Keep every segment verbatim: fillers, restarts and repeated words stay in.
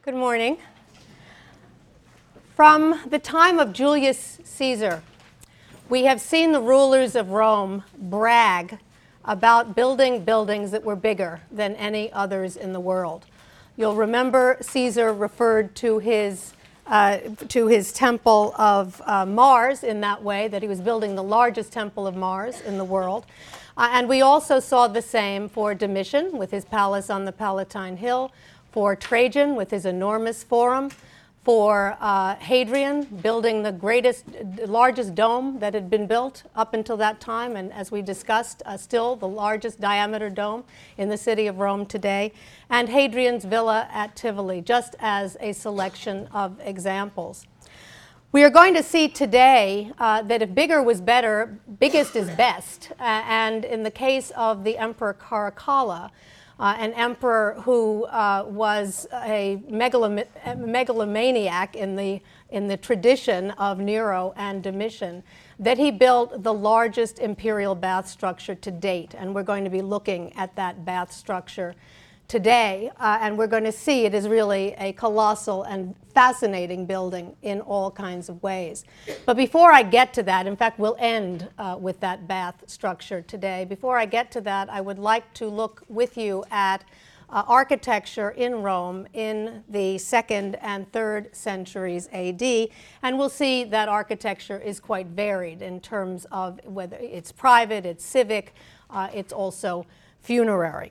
Good morning. From the time of Julius Caesar, we have seen the rulers of Rome brag about building buildings that were bigger than any others in the world. You'll remember Caesar referred to his, uh, to his temple of uh, Mars in that way, that he was building the largest temple of Mars in the world. Uh, and we also saw the same for Domitian with his palace on the Palatine Hill, for Trajan with his enormous forum, for uh, Hadrian building the greatest, largest dome that had been built up until that time, and as we discussed, uh, still the largest diameter dome in the city of Rome today, and Hadrian's villa at Tivoli, just as a selection of examples. We are going to see today uh, that if bigger was better, biggest is best, uh, and in the case of the Emperor Caracalla, Uh, an emperor who uh, was a megalom megalomaniac in the, in the tradition of Nero and Domitian, that he built the largest imperial bath structure to date. And we're going to be looking at that bath structure today. Uh, and we're going to see it is really a colossal and fascinating building in all kinds of ways. But before I get to that, in fact, we'll end uh, with that bath structure today. Before I get to that, I would like to look with you at uh, architecture in Rome in the second and third centuries A D. And we'll see that architecture is quite varied in terms of whether it's private, it's civic, uh, it's also funerary.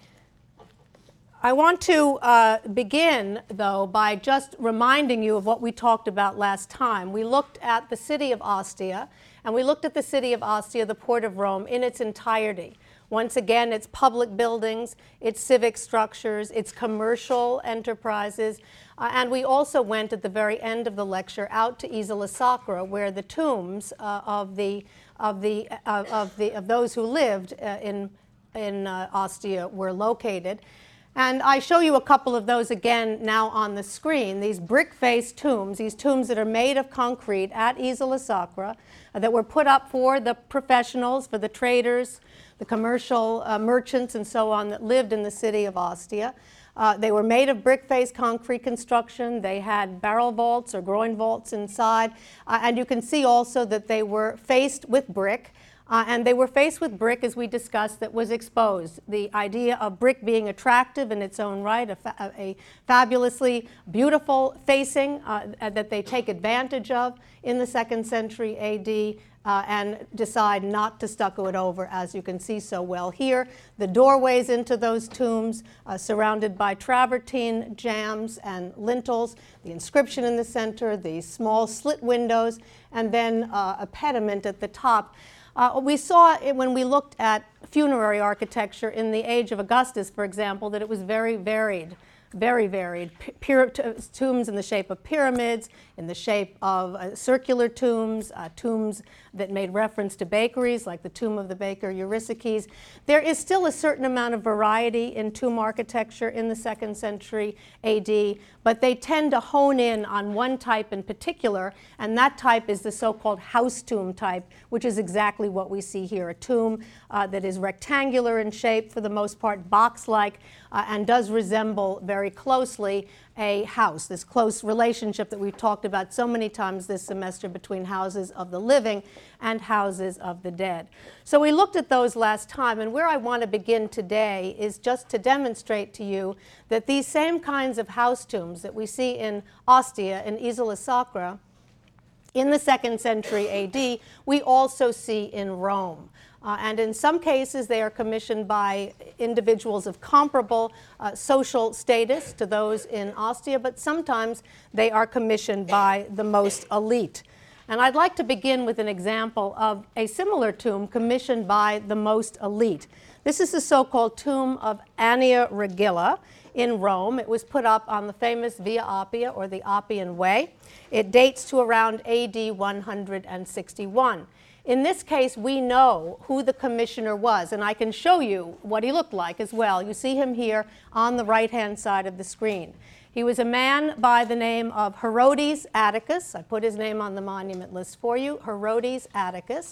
I want to uh, begin, though, by just reminding you of what we talked about last time. We looked at the city of Ostia, and we looked at the city of Ostia, the port of Rome, in its entirety. Once again, its public buildings, its civic structures, its commercial enterprises, uh, and we also went at the very end of the lecture out to Isola Sacra, where the tombs uh, of the of the uh, of the of those who lived uh, in in uh, Ostia were located. And I show you a couple of those again now on the screen, these brick-faced tombs, these tombs that are made of concrete at Isola Sacra, uh, that were put up for the professionals, for the traders, the commercial uh, merchants and so on that lived in the city of Ostia. Uh, they were made of brick-faced concrete construction. They had barrel vaults or groin vaults inside. Uh, and you can see also that they were faced with brick. Uh, and they were faced with brick, as we discussed, that was exposed. The idea of brick being attractive in its own right, a, fa a fabulously beautiful facing uh, that they take advantage of in the second century A D uh, and decide not to stucco it over, as you can see so well here. The doorways into those tombs uh, surrounded by travertine jambs and lintels, the inscription in the center, the small slit windows, and then uh, a pediment at the top. Uh, we saw it when we looked at funerary architecture in the age of Augustus, for example, that it was very varied, very varied. P tombs in the shape of pyramids, in the shape of uh, circular tombs, uh, tombs that made reference to bakeries, like the tomb of the baker Eurysakes. There is still a certain amount of variety in tomb architecture in the second century A D, but they tend to hone in on one type in particular, and that type is the so-called house tomb type, which is exactly what we see here, a tomb uh, that is rectangular in shape, for the most part box-like, uh, and does resemble very closely a house, this close relationship that we've talked about so many times this semester between houses of the living and houses of the dead. So we looked at those last time, and where I want to begin today is just to demonstrate to you that these same kinds of house tombs that we see in Ostia and Isola Sacra in the second century A D, we also see in Rome. Uh, and in some cases, they are commissioned by individuals of comparable uh, social status to those in Ostia, but sometimes they are commissioned by the most elite. And I'd like to begin with an example of a similar tomb commissioned by the most elite. This is the so-called tomb of Annia Regilla in Rome. It was put up on the famous Via Appia, or the Appian Way. It dates to around A D one hundred sixty-one. In this case, we know who the commissioner was, and I can show you what he looked like as well. You see him here on the right-hand side of the screen. He was a man by the name of Herodes Atticus. I put his name on the monument list for you, Herodes Atticus.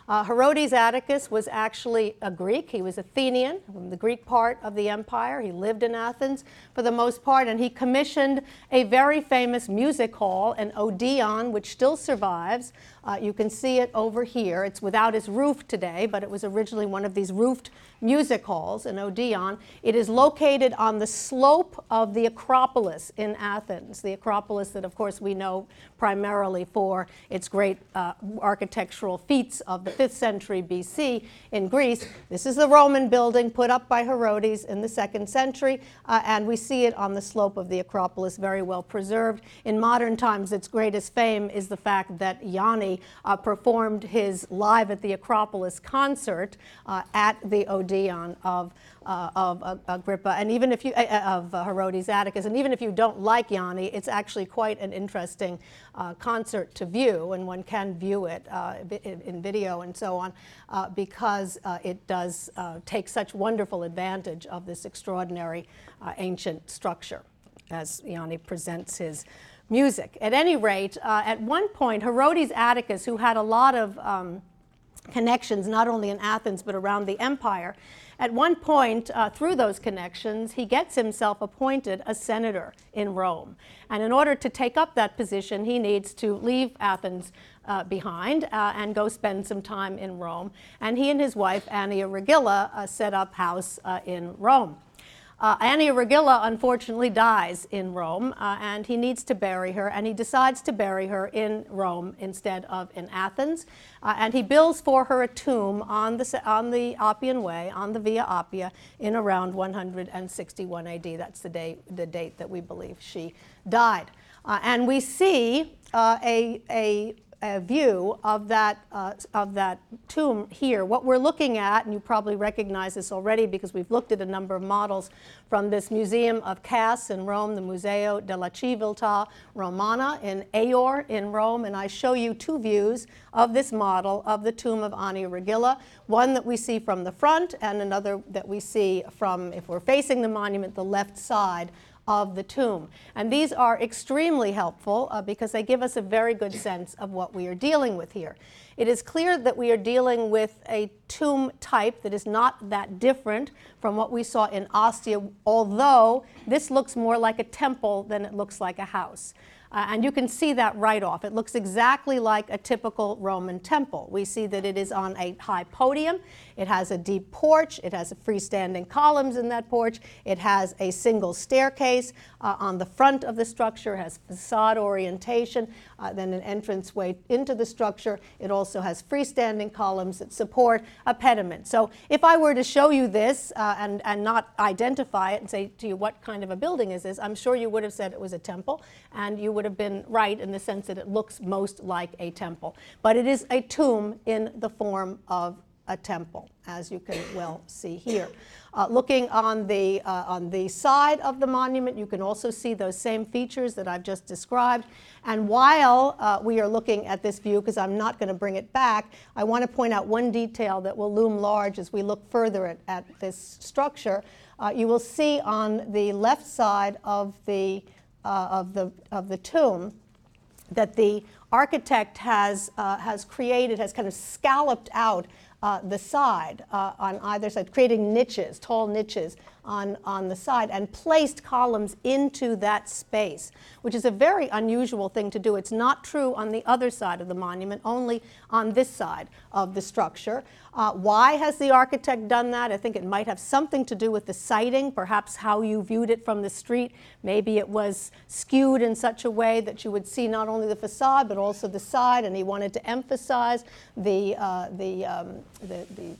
Uh, Herodes Atticus was actually a Greek. He was Athenian, from the Greek part of the empire. He lived in Athens for the most part, and he commissioned a very famous music hall, an Odeon, which still survives. Uh, you can see it over here. It's without its roof today, but it was originally one of these roofed music halls, an Odeon. It is located on the slope of the Acropolis in Athens, the Acropolis that, of course, we know primarily for its great uh, architectural feats of the fifth century B C in Greece. This is the Roman building put up by Herodes in the second century, uh, and we see it on the slope of the Acropolis, very well preserved. In modern times, its greatest fame is the fact that Yanni uh, performed his Live at the Acropolis concert uh, at the Odeon of Uh, of uh, Agrippa, and even if you uh, of uh, Herodes Atticus, and even if you don't like Yanni, it's actually quite an interesting uh, concert to view, and one can view it uh, in, in video and so on, uh, because uh, it does uh, take such wonderful advantage of this extraordinary uh, ancient structure as Yanni presents his music. At any rate, uh, at one point, Herodes Atticus, who had a lot of um, connections not only in Athens but around the empire, at one point, uh, through those connections, he gets himself appointed a senator in Rome. And in order to take up that position, he needs to leave Athens uh, behind uh, and go spend some time in Rome. And he and his wife, Annia Regilla, uh, set up house uh, in Rome. Uh, Annia Regilla, unfortunately, dies in Rome, uh, and he needs to bury her, and he decides to bury her in Rome instead of in Athens. Uh, and he builds for her a tomb on the, on the Appian Way, on the Via Appia, in around one hundred sixty-one A D. That's the, day, the date that we believe she died. Uh, and we see uh, a, a a view of that, uh, of that tomb here. What we're looking at, and you probably recognize this already because we've looked at a number of models from this Museum of Casts in Rome, the Museo della Civiltà Romana in Aor in Rome, and I show you two views of this model of the tomb of Annia Regilla, one that we see from the front and another that we see from, if we're facing the monument, the left side of the tomb. And these are extremely helpful uh, because they give us a very good sense of what we are dealing with here. It is clear that we are dealing with a tomb type that is not that different from what we saw in Ostia, although this looks more like a temple than it looks like a house. Uh, and you can see that right off. It looks exactly like a typical Roman temple. We see that it is on a high podium. It has a deep porch. It has freestanding columns in that porch. It has a single staircase uh, on the front of the structure. It has facade orientation, uh, then an entranceway into the structure. It also has freestanding columns that support a pediment. So if I were to show you this uh, and, and not identify it and say to you what kind of a building is this, I'm sure you would have said it was a temple, and you would have been right in the sense that it looks most like a temple. But it is a tomb in the form of a temple, as you can well see here. Uh, looking on the, uh, on the side of the monument, you can also see those same features that I've just described. And while uh, we are looking at this view, because I'm not going to bring it back, I want to point out one detail that will loom large as we look further at, at this structure. Uh, you will see on the left side of the, uh, of the, of the tomb that the architect has, uh, has created, has kind of scalloped out Uh, the side uh, on either side, creating niches, tall niches on, on the side, and placed columns into that space, which is a very unusual thing to do. It's not true on the other side of the monument, only on this side of the structure. Uh, why has the architect done that? I think it might have something to do with the siting, perhaps how you viewed it from the street. Maybe it was skewed in such a way that you would see not only the facade but also the side, and he wanted to emphasize the, uh, the, um, the, the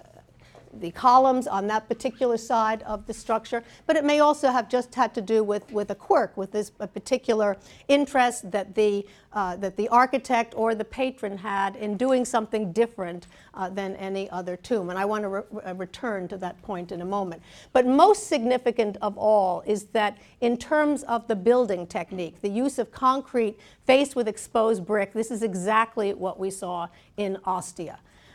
the columns on that particular side of the structure, but it may also have just had to do with, with a quirk, with this a particular interest that the, uh, that the architect or the patron had in doing something different uh, than any other tomb. And I want to re return to that point in a moment. But most significant of all is that in terms of the building technique, the use of concrete faced with exposed brick, this is exactly what we saw in Ostia.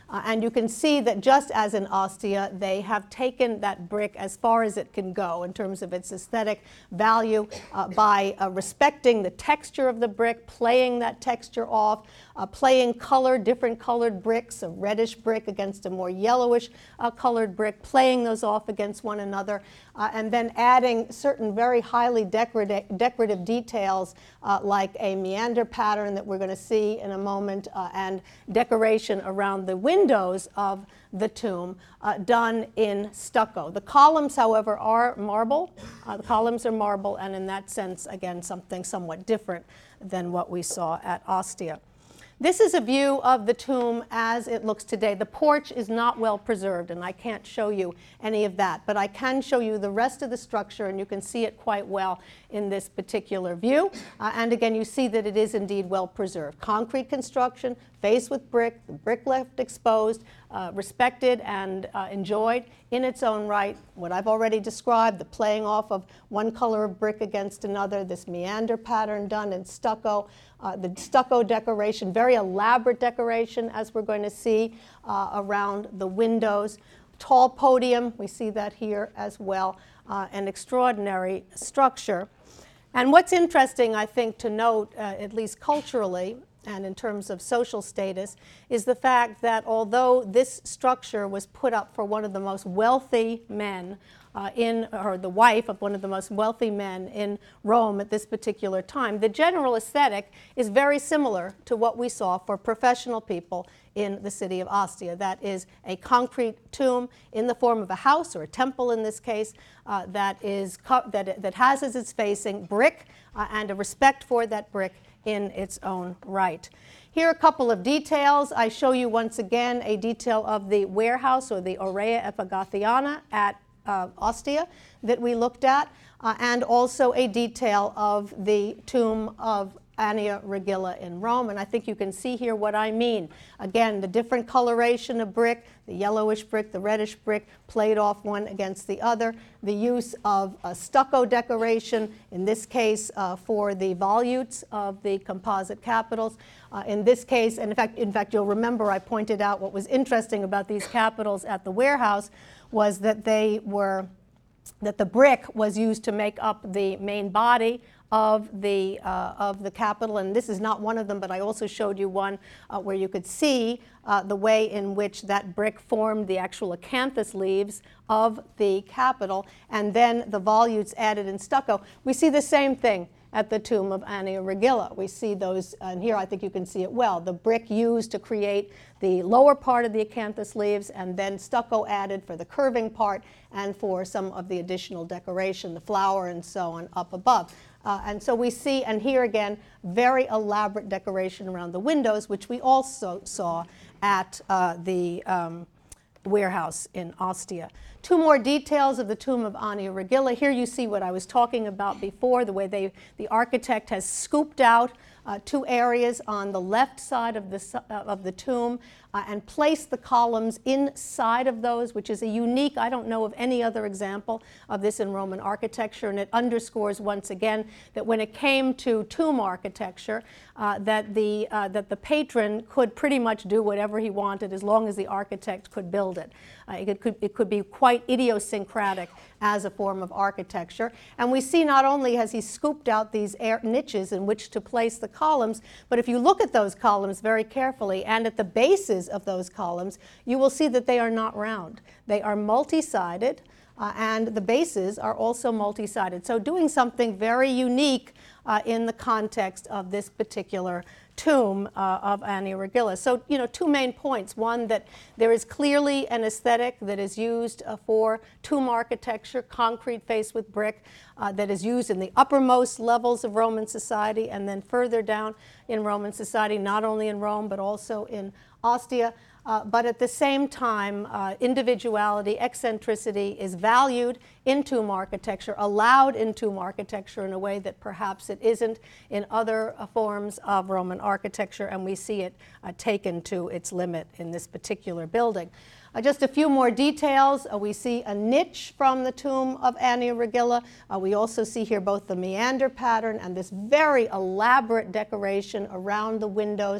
Uh, and you can see that just as in Ostia, they have taken that brick as far as it can go in terms of its aesthetic value uh, by uh, respecting the texture of the brick, playing that texture off, uh, playing color, different colored bricks, a reddish brick against a more yellowish uh, colored brick, playing those off against one another, uh, and then adding certain very highly decorative, decorative details uh, like a meander pattern that we're going to see in a moment, uh, and decoration around the windows of the tomb uh, done in stucco. The columns, however, are marble. Uh, the columns are marble, and in that sense, again, something somewhat different than what we saw at Ostia. This is a view of the tomb as it looks today. The porch is not well preserved, and I can't show you any of that, but I can show you the rest of the structure, and you can see it quite well in this particular view. Uh, and again, you see that it is indeed well preserved. Concrete construction, faced with brick, the brick left exposed, uh, respected and uh, enjoyed in its own right. What I've already described, the playing off of one color of brick against another, this meander pattern done in stucco, uh, the stucco decoration, very elaborate decoration, as we're going to see uh, around the windows. Tall podium, we see that here as well, uh, an extraordinary structure. And what's interesting, I think, to note, uh, at least culturally, and in terms of social status, is the fact that although this structure was put up for one of the most wealthy men uh, in, or the wife of one of the most wealthy men in Rome at this particular time, the general aesthetic is very similar to what we saw for professional people in the city of Ostia. That is a concrete tomb in the form of a house, or a temple in this case, uh, that, is that, that has as its facing brick uh, and a respect for that brick in its own right. Here are a couple of details. I show you once again a detail of the warehouse, or the Aurea Epigothiana at uh, Ostia that we looked at, uh, and also a detail of the tomb of Annia Regilla in Rome, and I think you can see here what I mean. Again, the different coloration of brick, the yellowish brick, the reddish brick, played off one against the other, the use of a stucco decoration, in this case uh, for the volutes of the composite capitals. Uh, in this case, and in fact, in fact, you'll remember I pointed out what was interesting about these capitals at the warehouse was that they were, that the brick was used to make up the main body of the, uh, of the capital, and this is not one of them, but I also showed you one uh, where you could see uh, the way in which that brick formed the actual acanthus leaves of the capital, and then the volutes added in stucco. We see the same thing at the tomb of Annia Regilla. We see those, and here I think you can see it well, the brick used to create the lower part of the acanthus leaves, and then stucco added for the curving part and for some of the additional decoration, the flower and so on up above. Uh, and so we see, and here again, very elaborate decoration around the windows, which we also saw at uh, the um, warehouse in Ostia. Two more details of the tomb of Annia Regilla. Here you see what I was talking about before, the way they, the architect has scooped out uh, two areas on the left side of the, uh, of the tomb uh, and placed the columns inside of those, which is a unique, I don't know of any other example of this in Roman architecture, and it underscores once again that when it came to tomb architecture, uh, that, the, uh, that the patron could pretty much do whatever he wanted as long as the architect could build it. Uh, it, could, it could be quite idiosyncratic as a form of architecture. And we see not only has he scooped out these air niches in which to place the columns, but if you look at those columns very carefully and at the bases of those columns, you will see that they are not round. They are multi-sided, uh, and the bases are also multi-sided. So doing something very unique uh, in the context of this particular tomb uh, of Annia Regilla. So, you know, two main points. One, that there is clearly an aesthetic that is used uh, for tomb architecture, concrete faced with brick, uh, that is used in the uppermost levels of Roman society, and then further down in Roman society, not only in Rome, but also in Ostia. Uh, but at the same time, uh, individuality, eccentricity is valued in tomb architecture, allowed in tomb architecture in a way that perhaps it isn't in other uh, forms of Roman architecture, and we see it uh, taken to its limit in this particular building. Uh, just a few more details. Uh, we see a niche from the tomb of Annia Regilla. Uh, we also see here both the meander pattern and this very elaborate decoration around the windows.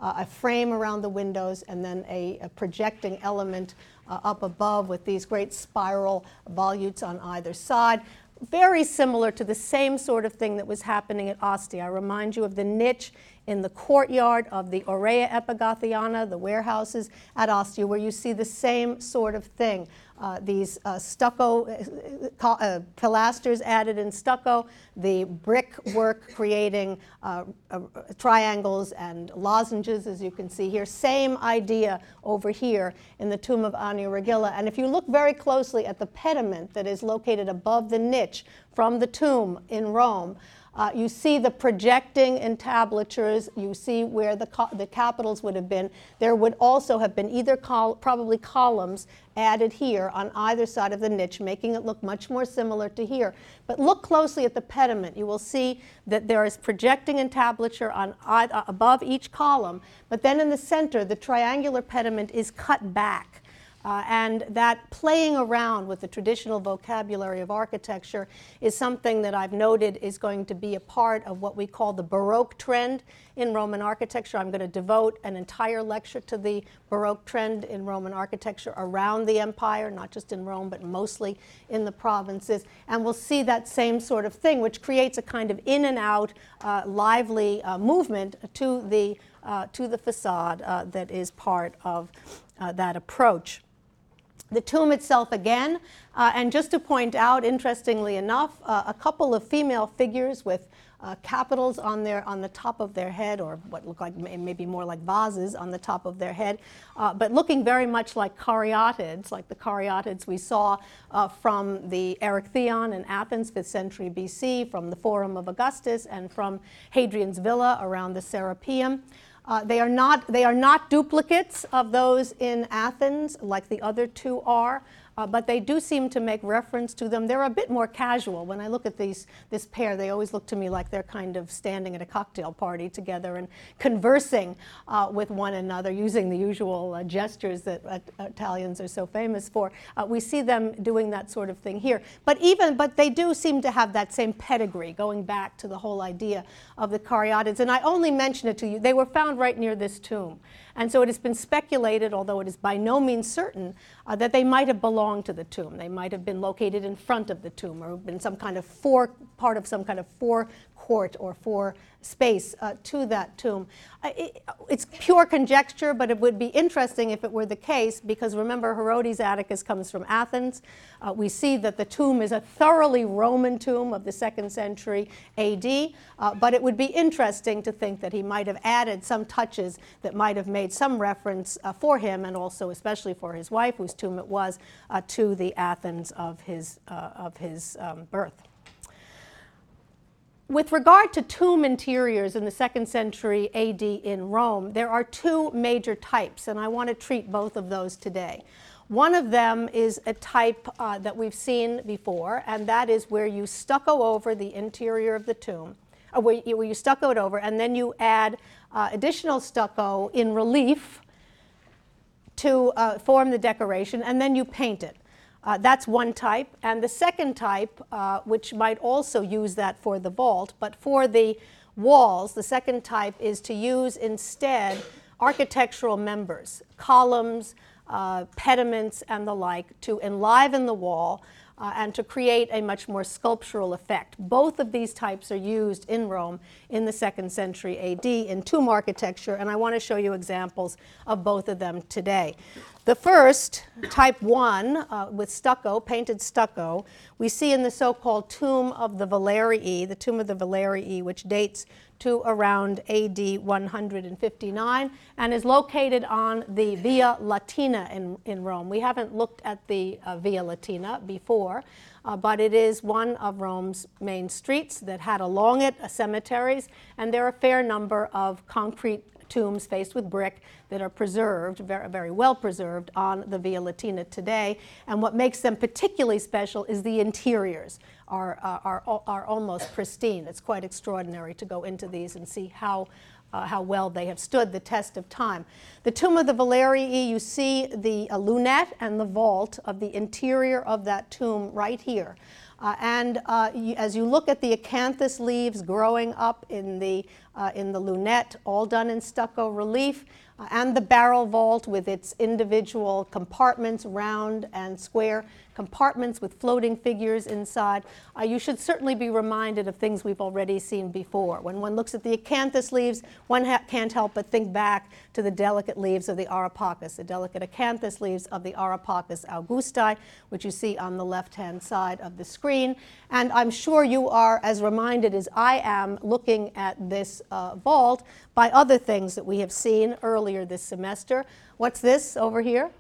uh, a frame around the windows, and then a, a projecting element uh, up above with these great spiral volutes on either side. Very similar to the same sort of thing that was happening at Ostia. I remind you of the niche in the courtyard of the Aurea Epigothiana, the warehouses at Ostia, where you see the same sort of thing. Uh, these uh, stucco uh, uh, pilasters added in stucco, the brickwork creating uh, uh, triangles and lozenges, as you can see here. Same idea over here in the tomb of Annia Regilla. And if you look very closely at the pediment that is located above the niche from the tomb in Rome, Uh, you see the projecting entablatures, you see where the, co the capitals would have been. There would also have been either col probably columns added here on either side of the niche, making it look much more similar to here. But look closely at the pediment. You will see that there is projecting entablature on uh, above each column, but then in the center, the triangular pediment is cut back. Uh, and that playing around with the traditional vocabulary of architecture is something that I've noted is going to be a part of what we call the Baroque trend in Roman architecture. I'm going to devote an entire lecture to the Baroque trend in Roman architecture around the empire, not just in Rome, but mostly in the provinces. And we'll see that same sort of thing, which creates a kind of in and out, uh, lively uh, movement to the, uh, to the facade uh, that is part of uh, that approach. The tomb itself again, uh, and just to point out, interestingly enough, uh, a couple of female figures with uh, capitals on their on the top of their head, or what look like maybe more like vases on the top of their head, uh, but looking very much like caryatids, like the caryatids we saw uh, from the Erechtheion in Athens, fifth century B C, from the Forum of Augustus, and from Hadrian's Villa around the Serapeum. Uh, they are not, they are not duplicates of those in Athens like the other two are, uh, but they do seem to make reference to them. They're a bit more casual. When I look at these, this pair, they always look to me like they're kind of standing at a cocktail party together and conversing uh, with one another, using the usual uh, gestures that uh, Italians are so famous for. Uh, we see them doing that sort of thing here. But even, but they do seem to have that same pedigree, going back to the whole idea of the caryatids. And I only mention it to you. They were found right near this tomb. And so it has been speculated, although it is by no means certain, uh, that they might have belonged to the tomb. They might have been located in front of the tomb, or been some kind of fore, part of some kind of forecourt or fore space uh, to that tomb. Uh, it, it's pure conjecture, but it would be interesting if it were the case, because remember, Herodes Atticus comes from Athens. Uh, we see that the tomb is a thoroughly Roman tomb of the second century A D, uh, but it would be interesting to think that he might have added some touches that might have made some reference uh, for him, and also especially for his wife, whose tomb it was, uh, to the Athens of his, uh, of his um, birth. With regard to tomb interiors in the second century A D in Rome, there are two major types, and I want to treat both of those today. One of them is a type uh, that we've seen before, and that is where you stucco over the interior of the tomb, or where you, where you stucco it over, and then you add uh, additional stucco in relief to uh, form the decoration, and then you paint it. Uh, that's one type. And the second type, uh, which might also use that for the vault, but for the walls, the second type is to use instead architectural members, columns, uh, pediments, and the like, to enliven the wall uh, and to create a much more sculptural effect. Both of these types are used in Rome in the second century A D in tomb architecture, and I want to show you examples of both of them today. The first, type one, uh, with stucco, painted stucco, we see in the so-called Tomb of the Valerii, the Tomb of the Valerii, which dates to around A D one hundred fifty-nine and is located on the Via Latina in, in Rome. We haven't looked at the uh, Via Latina before, uh, but it is one of Rome's main streets that had along it uh, cemeteries, and there are a fair number of concrete tombs faced with brick that are preserved, very, very well preserved, on the Via Latina today. And what makes them particularly special is the interiors are, uh, are, are almost pristine. It's quite extraordinary to go into these and see how, uh, how well they have stood the test of time. The Tomb of the Valerii, you see the uh, lunette and the vault of the interior of that tomb right here. Uh, and uh, you, as you look at the acanthus leaves growing up in the, uh, in the lunette, all done in stucco relief, uh, and the barrel vault with its individual compartments, round and square compartments with floating figures inside, uh, you should certainly be reminded of things we've already seen before. When one looks at the acanthus leaves, one ha can't help but think back to the delicate leaves of the Aropachus, the delicate acanthus leaves of the Aropachus augusti, which you see on the left-hand side of the screen. And I'm sure you are as reminded as I am looking at this uh, vault by other things that we have seen earlier this semester. What's this over here?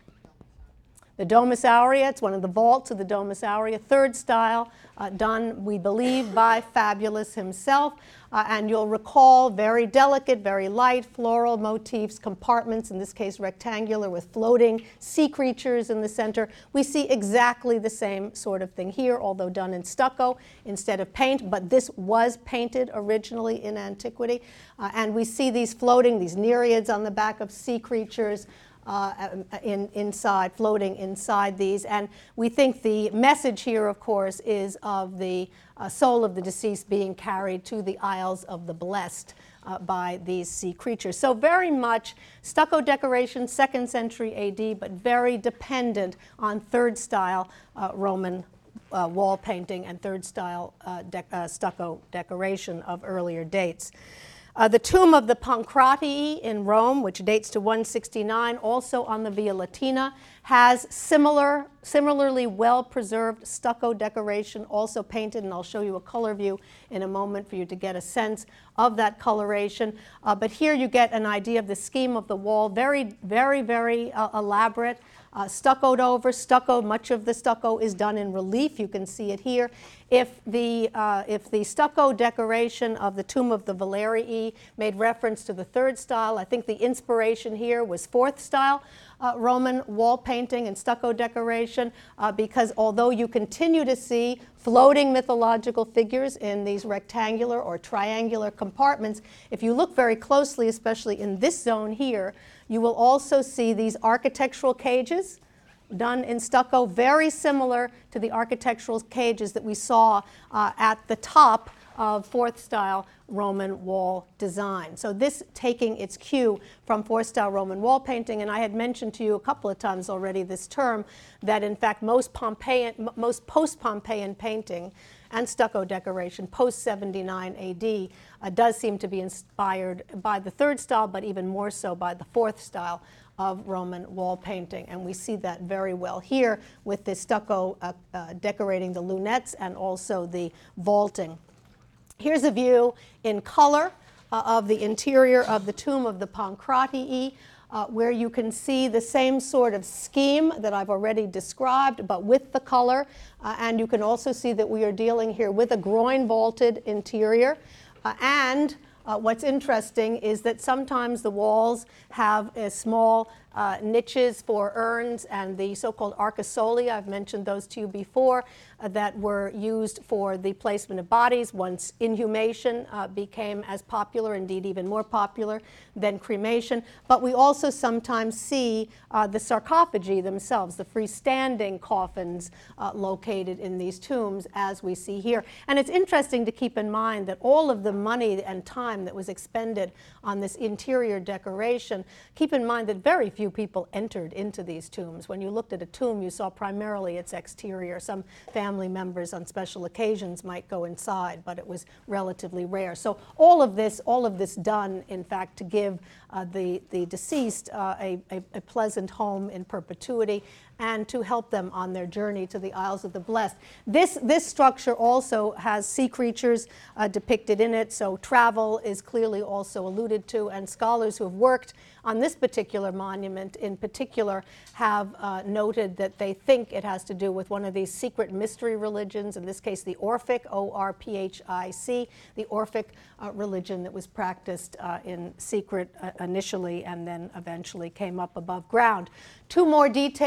The Domus Aurea. It's one of the vaults of the Domus Aurea, third style, uh, done, we believe, by Fabulous himself. Uh, and you'll recall very delicate, very light floral motifs, compartments, in this case rectangular, with floating sea creatures in the center. We see exactly the same sort of thing here, although done in stucco instead of paint, but this was painted originally in antiquity. Uh, and we see these floating, these nereids on the back of sea creatures, Uh, in, inside, floating inside these. And we think the message here, of course, is of the uh, soul of the deceased being carried to the Isles of the Blessed uh, by these sea creatures. So very much stucco decoration, second century A D, but very dependent on third style uh, Roman uh, wall painting and third style uh, de uh, stucco decoration of earlier dates. Uh, the tomb of the Pancratii in Rome, which dates to one sixty-nine, also on the Via Latina, has similar, similarly well-preserved stucco decoration, also painted, and I'll show you a color view in a moment for you to get a sense of that coloration. Uh, but here you get an idea of the scheme of the wall, very, very, very uh, elaborate. Uh, stuccoed over, stucco, much of the stucco is done in relief. You can see it here. If the, uh, if the stucco decoration of the tomb of the Valerii made reference to the third style, I think the inspiration here was fourth style uh, Roman wall painting and stucco decoration, uh, because although you continue to see floating mythological figures in these rectangular or triangular compartments, if you look very closely, especially in this zone here, you will also see these architectural cages done in stucco, very similar to the architectural cages that we saw uh, at the top of fourth style Roman wall design. So this taking its cue from fourth style Roman wall painting, and I had mentioned to you a couple of times already this term that in fact most Pompeian, most post-Pompeian painting and stucco decoration post seventy-nine A D uh, does seem to be inspired by the third style, but even more so by the fourth style of Roman wall painting. And we see that very well here with the stucco uh, uh, decorating the lunettes and also the vaulting. Here's a view in color uh, of the interior of the tomb of the Pancratii, uh, where you can see the same sort of scheme that I've already described, but with the color. Uh, and you can also see that we are dealing here with a groin vaulted interior. Uh, and uh, what's interesting is that sometimes the walls have a small uh, niches for urns and the so-called arcosolia. I've mentioned those to you before, uh, that were used for the placement of bodies once inhumation uh, became as popular, indeed even more popular than cremation. But we also sometimes see uh, the sarcophagi themselves, the freestanding coffins uh, located in these tombs, as we see here. And it's interesting to keep in mind that all of the money and time that was expended on this interior decoration, keep in mind that very few people entered into these tombs. When you looked at a tomb, you saw primarily its exterior. Some family members on special occasions might go inside, but it was relatively rare. So all of this, all of this done, in fact, to give uh, the, the deceased uh, a, a, a pleasant home in perpetuity and to help them on their journey to the Isles of the Blessed. This, this structure also has sea creatures uh, depicted in it, so travel is clearly also alluded to, and scholars who have worked on this particular monument in particular have uh, noted that they think it has to do with one of these secret mystery religions, in this case the Orphic, O R P H I C, the Orphic uh, religion that was practiced uh, in secret uh, initially and then eventually came up above ground. Two more details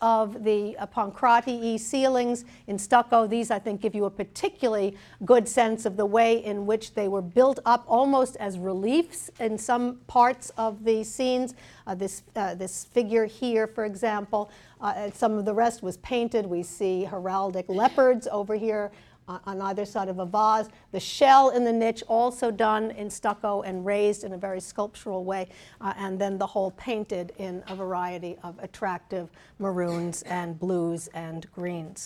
of the uh, Pancratii ceilings in stucco. These, I think, give you a particularly good sense of the way in which they were built up almost as reliefs in some parts of the scenes. Uh, this, uh, this figure here, for example, uh, and some of the rest was painted. We see heraldic leopards over here on either side of a vase. The shell in the niche also done in stucco and raised in a very sculptural way, uh, and then the whole painted in a variety of attractive maroons and blues and greens.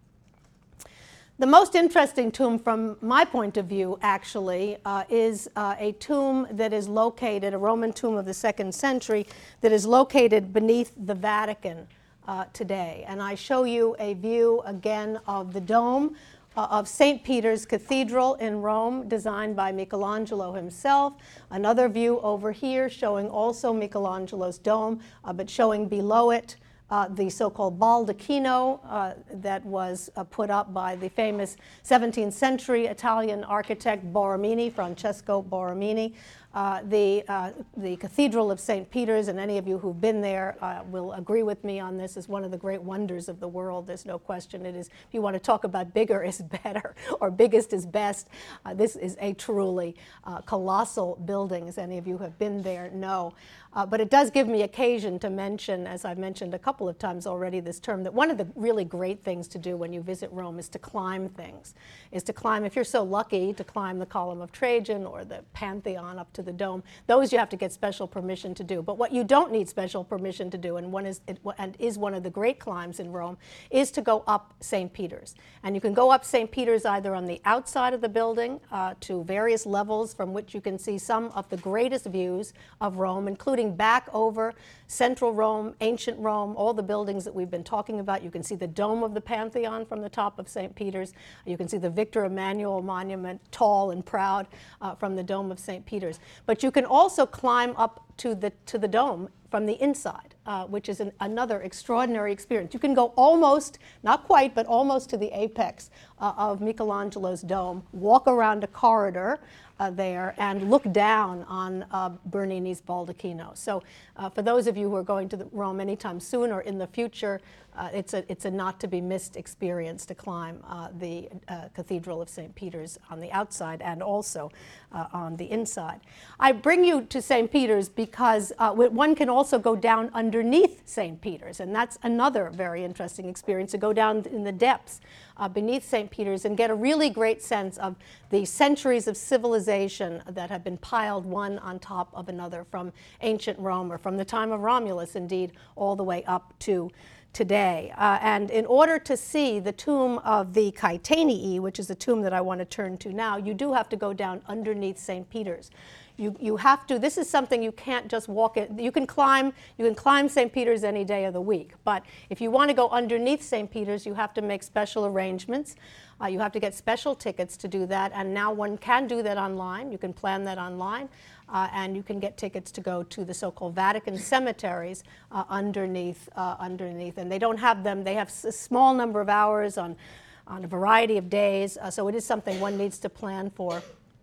The most interesting tomb from my point of view, actually, uh, is uh, a tomb that is located, a Roman tomb of the second century, that is located beneath the Vatican uh, today. And I show you a view again of the dome of Saint Peter's Cathedral in Rome, designed by Michelangelo himself. Another view over here showing also Michelangelo's dome, uh, but showing below it uh, the so-called baldacchino uh, that was uh, put up by the famous seventeenth century Italian architect Borromini, Francesco Borromini. Uh, the, uh, the Cathedral of Saint Peter's, and any of you who've been there uh, will agree with me on this, is one of the great wonders of the world. There's no question. It is, if you want to talk about bigger is better, or biggest is best, uh, this is a truly uh, colossal building, as any of you have been there know. Uh, but it does give me occasion to mention, as I've mentioned a couple of times already this term, that one of the really great things to do when you visit Rome is to climb things, is to climb, if you're so lucky, to climb the Column of Trajan or the Pantheon up to the dome. Those you have to get special permission to do. But what you don't need special permission to do, and one is, it, and is one of the great climbs in Rome, is to go up Saint Peter's. And you can go up Saint Peter's either on the outside of the building uh, to various levels from which you can see some of the greatest views of Rome, including back over central Rome, ancient Rome, all the buildings that we've been talking about. You can see the dome of the Pantheon from the top of Saint Peter's. You can see the Victor Emmanuel monument, tall and proud, uh, from the dome of Saint Peter's. But you can also climb up to the, to the dome from the inside, uh, which is an, another extraordinary experience. You can go almost, not quite, but almost to the apex uh, of Michelangelo's dome, walk around a corridor uh, there, and look down on uh, Bernini's baldacchino. So uh, for those of you who are going to the Rome anytime soon or in the future, uh, it's, a, it's a not-to-be-missed experience to climb uh, the uh, Cathedral of Saint Peter's on the outside and also uh, on the inside. I bring you to Saint Peter's because uh, one can also go down underneath Saint Peter's, and that's another very interesting experience, to go down in the depths uh, beneath Saint Peter's and get a really great sense of the centuries of civilization that have been piled one on top of another from ancient Rome, or from the time of Romulus, indeed, all the way up to today. Uh, and in order to see the tomb of the Caetanei, which is the tomb that I want to turn to now, you do have to go down underneath Saint Peter's. You, you have to, this is something you can't just walk it. You can climb, you can climb Saint Peter's any day of the week, but if you want to go underneath Saint Peter's, you have to make special arrangements. Uh, you have to get special tickets to do that, and now one can do that online. You can plan that online, uh, and you can get tickets to go to the so-called Vatican cemeteries uh, underneath, uh, underneath, and they don't have them. They have a small number of hours on, on a variety of days, uh, so it is something one needs to plan for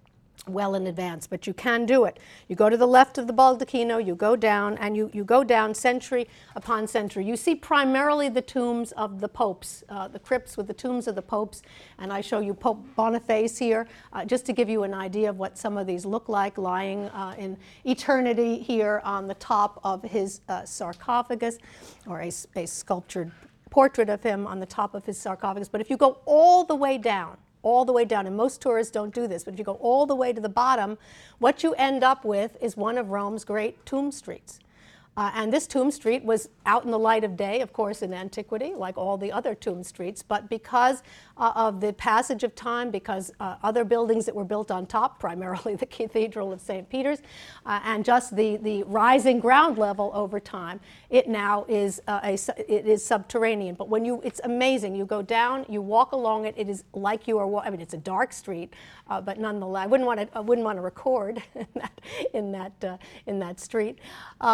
well in advance, but you can do it. You go to the left of the baldacchino, you go down, and you, you go down century upon century. You see primarily the tombs of the popes, uh, the crypts with the tombs of the popes, and I show you Pope Boniface here, uh, just to give you an idea of what some of these look like, lying uh, in eternity here on the top of his uh, sarcophagus, or a, a sculptured portrait of him on the top of his sarcophagus. But if you go all the way down, all the way down, and most tourists don't do this, but if you go all the way to the bottom, what you end up with is one of Rome's great tomb streets. Uh, and this tomb street was out in the light of day, of course, in antiquity, like all the other tomb streets, but because uh, of the passage of time, because uh, other buildings that were built on top, primarily the Cathedral of Saint Peter's, uh, and just the, the rising ground level over time, it now is, uh, a, it is subterranean. But when you, it's amazing, you go down, you walk along it, it is like you are, I mean, it's a dark street, uh, but nonetheless, I wouldn't want to, I wouldn't want to record in that, in that, uh, in that street. Uh, but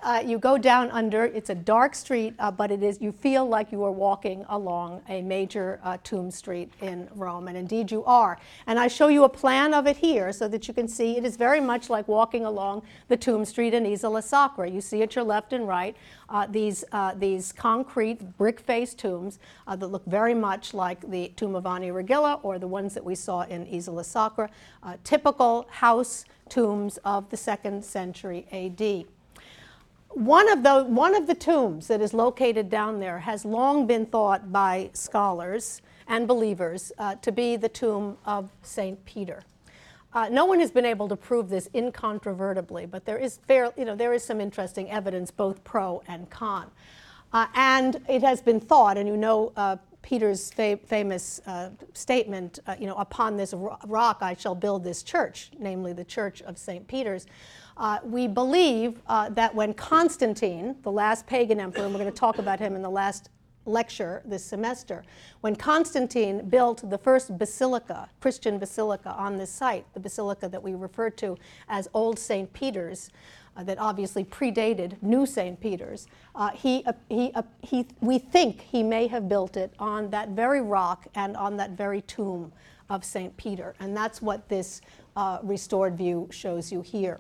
uh, you go down under. It's a dark street, uh, but it is. You feel like you are walking along a major uh, tomb street in Rome, and indeed you are. And I show you a plan of it here so that you can see it is very much like walking along the tomb street in Isola Sacra. You see at your left and right uh, these uh, these concrete brick-faced tombs uh, that look very much like the tomb of Annia Regilla or the ones that we saw in Isola Sacra, uh, typical house tombs of the second century A D. One of, the, one of the tombs that is located down there has long been thought by scholars and believers uh, to be the tomb of Saint Peter. Uh, no one has been able to prove this incontrovertibly, but there is, fair, you know, there is some interesting evidence, both pro and con. Uh, and it has been thought, and you know uh, Peter's fa famous uh, statement, uh, you know, upon this ro rock I shall build this church, namely the Church of Saint Peter's. Uh, we believe uh, that when Constantine, the last pagan emperor, and we're going to talk about him in the last lecture this semester, when Constantine built the first basilica, Christian basilica on this site, the basilica that we refer to as Old Saint Peter's, uh, that obviously predated New Saint Peter's, uh, he, uh, he, uh, he, we think he may have built it on that very rock and on that very tomb of Saint Peter. And that's what this uh, restored view shows you here.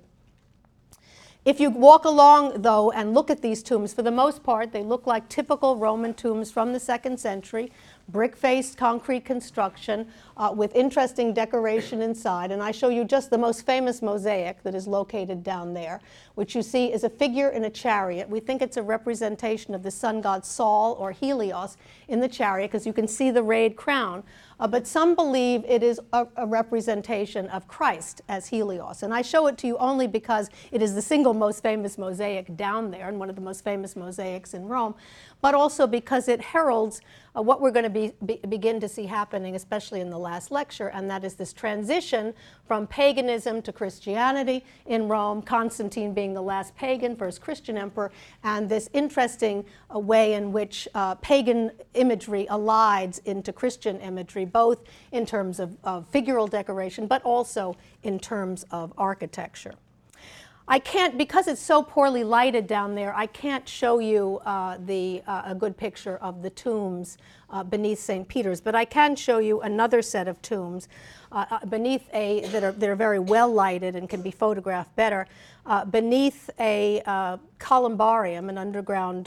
If you walk along, though, and look at these tombs, for the most part, they look like typical Roman tombs from the second century, brick-faced concrete construction uh, with interesting decoration inside. And I show you just the most famous mosaic that is located down there, which you see is a figure in a chariot. We think it's a representation of the sun god Sol or Helios in the chariot, because you can see the rayed crown. Uh, but some believe it is a, a representation of Christ as Helios. And I show it to you only because it is the single most famous mosaic down there and one of the most famous mosaics in Rome, but also because it heralds uh, what we're going to be, be, begin to see happening, especially in the last lecture, and that is this transition from paganism to Christianity in Rome, Constantine being the last pagan, first Christian emperor, and this interesting uh, way in which uh, pagan imagery allies into Christian imagery, both in terms of, of figural decoration, but also in terms of architecture. I can't, because it's so poorly lighted down there, I can't show you uh, the, uh, a good picture of the tombs uh, beneath Saint Peter's, but I can show you another set of tombs uh, uh, beneath a, that are, that are very well lighted and can be photographed better, uh, beneath a uh, columbarium, an underground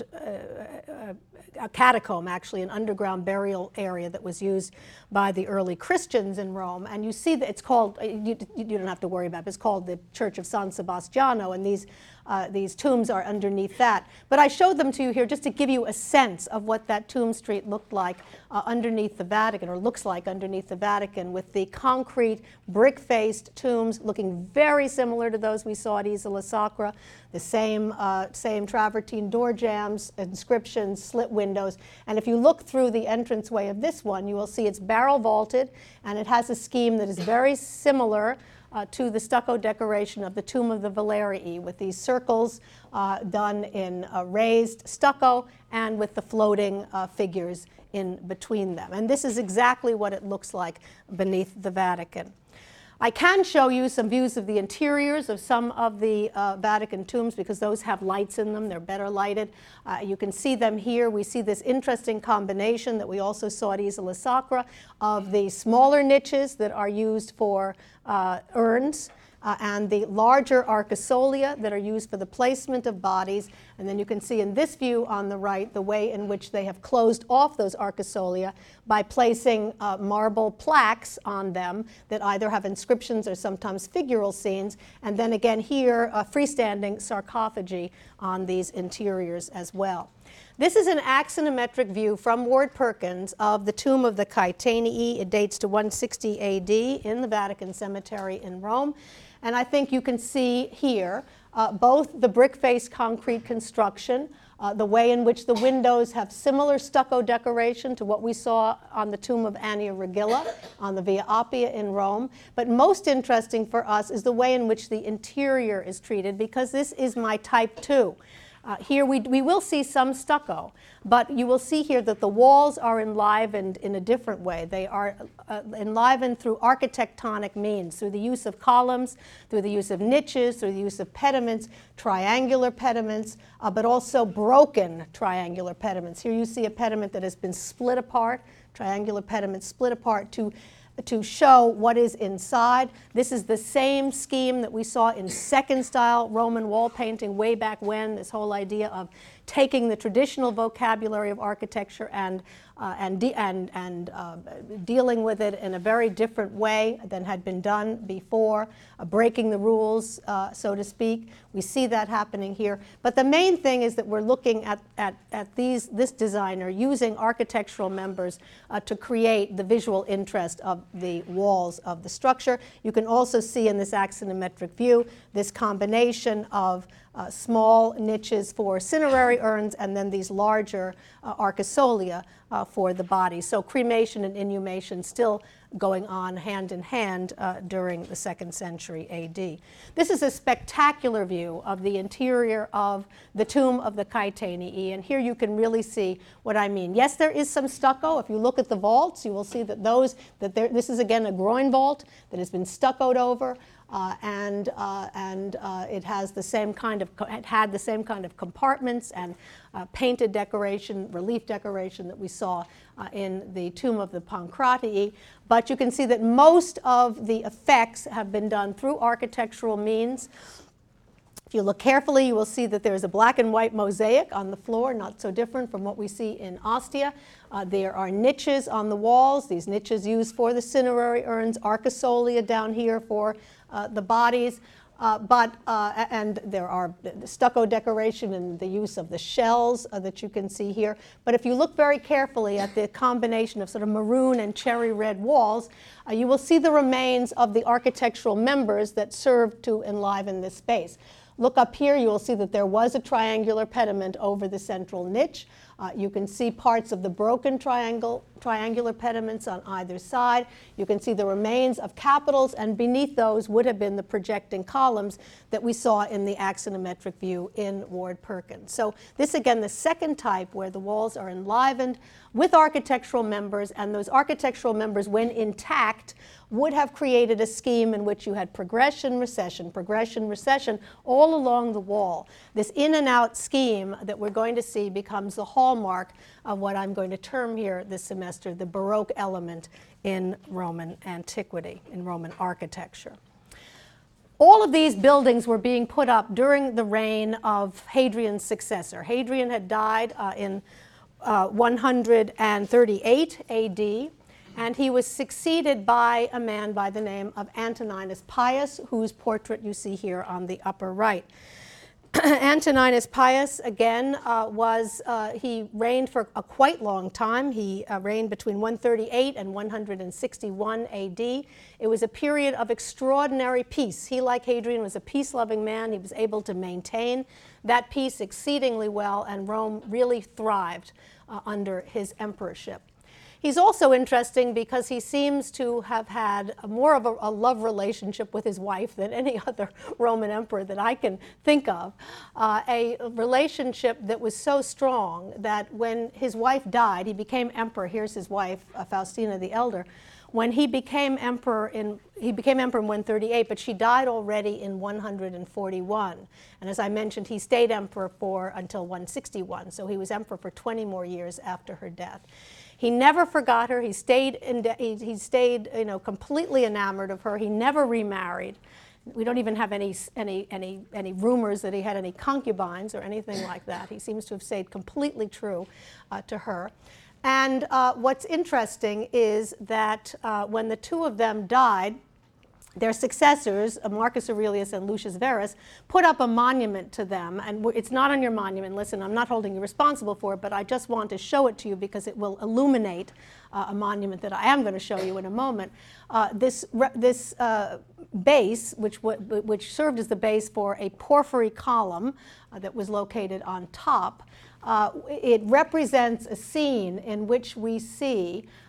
uh, a catacomb, actually, an underground burial area that was used by the early Christians in Rome. And you see that it's called, you, you don't have to worry about it, it's called the Church of San Sebastiano, and these, uh, these tombs are underneath that. But I showed them to you here just to give you a sense of what that tomb street looked like uh, underneath the Vatican, or looks like underneath the Vatican, with the concrete, brick-faced tombs looking very similar to those we saw at Isola Sacra, the same, uh, same travertine door jambs, inscriptions, slit windows. And if you look through the entranceway of this one, you will see it's barrel vaulted, and it has a scheme that is very similar uh, to the stucco decoration of the Tomb of the Valerii, with these circles uh, done in uh, raised stucco and with the floating uh, figures in between them. And this is exactly what it looks like beneath the Vatican. I can show you some views of the interiors of some of the uh, Vatican tombs, because those have lights in them. They're better lighted. Uh, you can see them here. We see this interesting combination that we also saw at Isola Sacra of the smaller niches that are used for uh, urns, Uh, and the larger arcosolia that are used for the placement of bodies. And then you can see in this view on the right the way in which they have closed off those arcosolia by placing uh, marble plaques on them that either have inscriptions or sometimes figural scenes. And then again here, a freestanding sarcophagi on these interiors as well. This is an axonometric view from Ward Perkins of the tomb of the Caetanei. It dates to one sixty A D in the Vatican Cemetery in Rome. And I think you can see here uh, both the brick-faced concrete construction, uh, the way in which the windows have similar stucco decoration to what we saw on the tomb of Annia Regilla on the Via Appia in Rome. But most interesting for us is the way in which the interior is treated, because this is my type two. Uh, here we, we will see some stucco, but you will see here that the walls are enlivened in a different way. They are uh, enlivened through architectonic means, through the use of columns, through the use of niches, through the use of pediments, triangular pediments, uh, but also broken triangular pediments. Here you see a pediment that has been split apart, triangular pediment split apart to to show what is inside. This is the same scheme that we saw in second style Roman wall painting way back when, this whole idea of taking the traditional vocabulary of architecture and uh, and, de and, and uh, dealing with it in a very different way than had been done before, uh, breaking the rules, uh, so to speak. We see that happening here. But the main thing is that we're looking at, at, at these, this designer using architectural members uh, to create the visual interest of the walls of the structure. You can also see in this axonometric view this combination of Uh, small niches for cinerary urns and then these larger uh, arcosolia uh, for the body. So cremation and inhumation still going on hand in hand uh, during the second century A D. This is a spectacular view of the interior of the tomb of the Caetanei, and here you can really see what I mean. Yes, there is some stucco. If you look at the vaults, you will see that those, that there, this is again a groin vault that has been stuccoed over. Uh, and uh, and uh, it has the same kind of it had the same kind of compartments and uh, painted decoration, relief decoration that we saw uh, in the tomb of the Pancratii. But you can see that most of the effects have been done through architectural means. If you look carefully, you will see that there is a black and white mosaic on the floor, not so different from what we see in Ostia. Uh, there are niches on the walls, these niches used for the cinerary urns, arcosolia down here for uh, the bodies. Uh, but, uh, and there are the stucco decoration and the use of the shells uh, that you can see here. But if you look very carefully at the combination of sort of maroon and cherry red walls, uh, you will see the remains of the architectural members that served to enliven this space. Look up here, you will see that there was a triangular pediment over the central niche. Uh, you can see parts of the broken triangle, triangular pediments on either side. You can see the remains of capitals, and beneath those would have been the projecting columns that we saw in the axonometric view in Ward Perkins. So this, again, the second type where the walls are enlivened with architectural members, and those architectural members, when intact, would have created a scheme in which you had progression, recession, progression, recession all along the wall. This in and out scheme that we're going to see becomes the hallmark of what I'm going to term here this semester, the Baroque element in Roman antiquity, in Roman architecture. All of these buildings were being put up during the reign of Hadrian's successor. Hadrian had died uh, in uh, one hundred thirty-eight A D, and he was succeeded by a man by the name of Antoninus Pius, whose portrait you see here on the upper right. Antoninus Pius, again, uh, was, uh, he reigned for a quite long time. He uh, reigned between one thirty-eight and one hundred sixty-one A D. It was a period of extraordinary peace. He, like Hadrian, was a peace-loving man. He was able to maintain that peace exceedingly well, and Rome really thrived uh, under his emperorship. He's also interesting because he seems to have had a more of a, a love relationship with his wife than any other Roman emperor that I can think of. Uh, a relationship that was so strong that when his wife died, he became emperor. Here's his wife, uh, Faustina the Elder. When he became emperor in, he became emperor in one thirty-eight, but she died already in one hundred forty-one. And as I mentioned, he stayed emperor for until one sixty-one, so he was emperor for twenty more years after her death. He never forgot her. He stayed, in he, he stayed, you know, completely enamored of her. He never remarried. We don't even have any, any, any, any rumors that he had any concubines or anything like that. He seems to have stayed completely true uh, to her. And uh, what's interesting is that uh, when the two of them died, their successors, Marcus Aurelius and Lucius Verus, put up a monument to them. And it's not on your monument. Listen, I'm not holding you responsible for it, but I just want to show it to you because it will illuminate uh, a monument that I am going to show you in a moment. Uh, this this uh, base, which, which served as the base for a porphyry column uh, that was located on top, uh, it represents a scene in which we see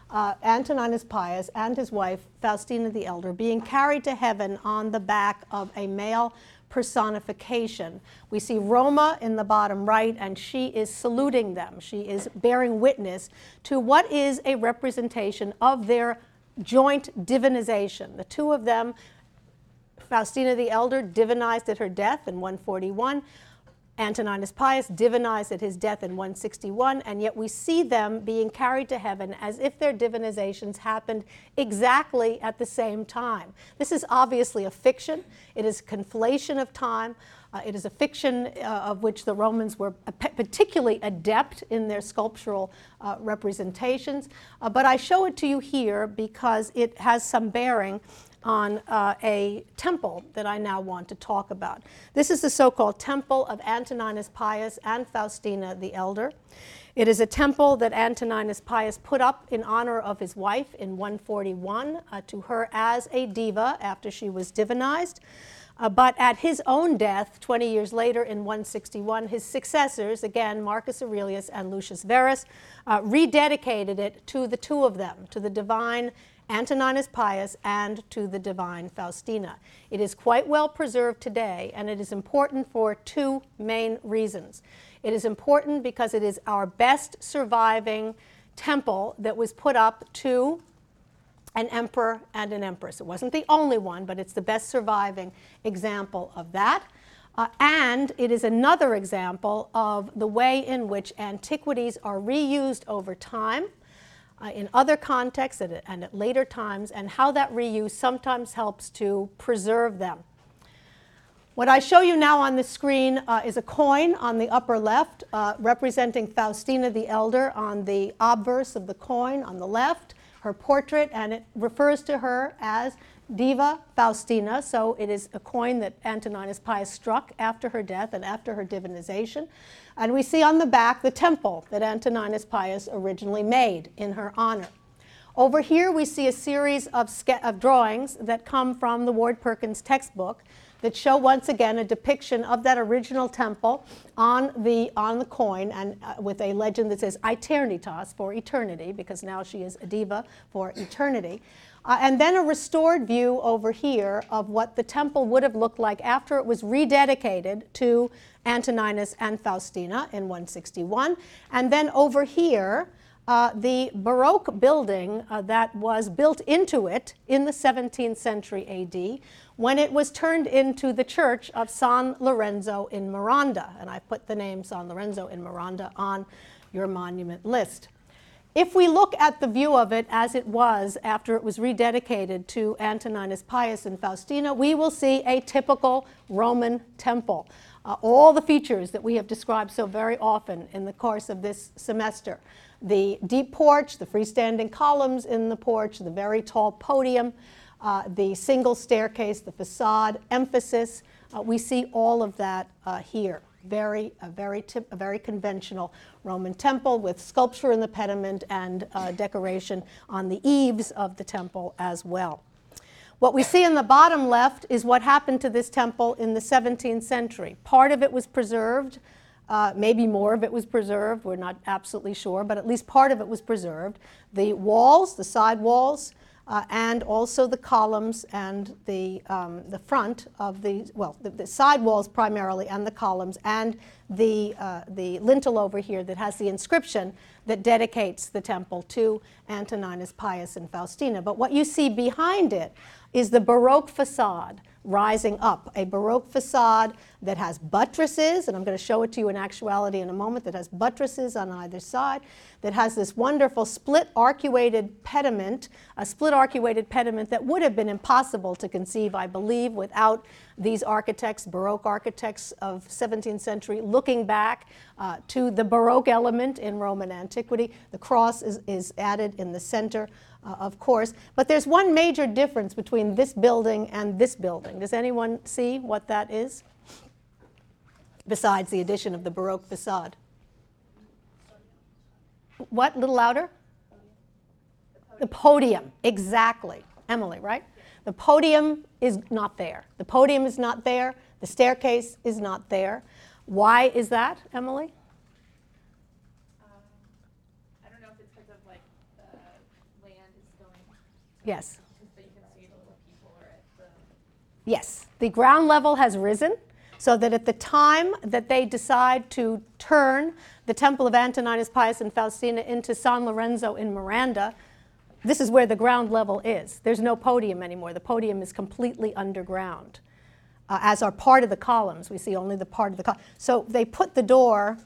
uh, Antoninus Pius and his wife, Faustina the Elder, being carried to heaven on the back of a male personification. We see Roma in the bottom right, and she is saluting them. She is bearing witness to what is a representation of their joint divinization. The two of them, Faustina the Elder, divinized at her death in one forty-one. Antoninus Pius divinized at his death in one sixty-one, and yet we see them being carried to heaven as if their divinizations happened exactly at the same time. This is obviously a fiction. It is a conflation of time. Uh, it is a fiction uh, of which the Romans were particularly adept in their sculptural uh, representations. Uh, but I show it to you here because it has some bearing on uh, a temple that I now want to talk about. This is the so-called Temple of Antoninus Pius and Faustina the Elder. It is a temple that Antoninus Pius put up in honor of his wife in one forty-one, uh, to her as a diva after she was divinized. Uh, but at his own death, twenty years later in one sixty-one, his successors, again Marcus Aurelius and Lucius Verus, uh, rededicated it to the two of them, to the divine Antoninus Pius and to the divine Faustina. It is quite well preserved today, and it is important for two main reasons. It is important because it is our best surviving temple that was put up to an emperor and an empress. It wasn't the only one, but it's the best surviving example of that. Uh, and it is another example of the way in which antiquities are reused over time, Uh, in other contexts and at, and at later times, and how that reuse sometimes helps to preserve them. What I show you now on the screen uh, is a coin on the upper left uh, representing Faustina the Elder on the obverse of the coin on the left, her portrait, and it refers to her as Diva Faustina, so it is a coin that Antoninus Pius struck after her death and after her divinization. And we see on the back the temple that Antoninus Pius originally made in her honor. Over here we see a series of, of drawings that come from the Ward Perkins textbook that show once again a depiction of that original temple on the, on the coin, and uh, with a legend that says Aeternitas, for eternity, because now she is a diva for eternity. Uh, and then a restored view over here of what the temple would have looked like after it was rededicated to Antoninus and Faustina in one sixty-one. And then over here, uh, the Baroque building uh, that was built into it in the seventeenth century A D, when it was turned into the church of San Lorenzo in Miranda. And I put the name San Lorenzo in Miranda on your monument list. If we look at the view of it as it was after it was rededicated to Antoninus Pius and Faustina, we will see a typical Roman temple. Uh, all the features that we have described so very often in the course of this semester. The deep porch, the freestanding columns in the porch, the very tall podium, uh, the single staircase, the facade, emphasis. Uh, we see all of that uh, here. Very, a very, tip, a very conventional Roman temple with sculpture in the pediment and uh, decoration on the eaves of the temple as well. What we see in the bottom left is what happened to this temple in the seventeenth century. Part of it was preserved, uh, maybe more of it was preserved, we're not absolutely sure, but at least part of it was preserved. The walls, the side walls, Uh, and also the columns and the, um, the front of the, well, the, the side walls primarily, and the columns, and the, uh, the lintel over here that has the inscription that dedicates the temple to Antoninus Pius and Faustina. But what you see behind it is the Baroque facade rising up, a Baroque facade that has buttresses, and I'm going to show it to you in actuality in a moment, that has buttresses on either side, that has this wonderful split arcuated pediment, a split arcuated pediment that would have been impossible to conceive, I believe, without these architects, Baroque architects of seventeenth century, looking back uh, to the Baroque element in Roman antiquity. The cross is, is added in the center, uh, of course. But there's one major difference between this building and this building. Does anyone see what that is? Besides the addition of the Baroque facade. What? A little louder? The podium, exactly. Emily, right? The podium is not there. The podium is not there. The staircase is not there. Why is that, Emily? Um, I don't know if it's because of like the Yes. But you can see the little people are at the... Yes, the ground level has risen so that at the time that they decide to turn the Temple of Antoninus Pius and Faustina into San Lorenzo in Miranda, this is where the ground level is. There's no podium anymore. The podium is completely underground, uh, as are part of the columns. We see only the part of the column. So they put the door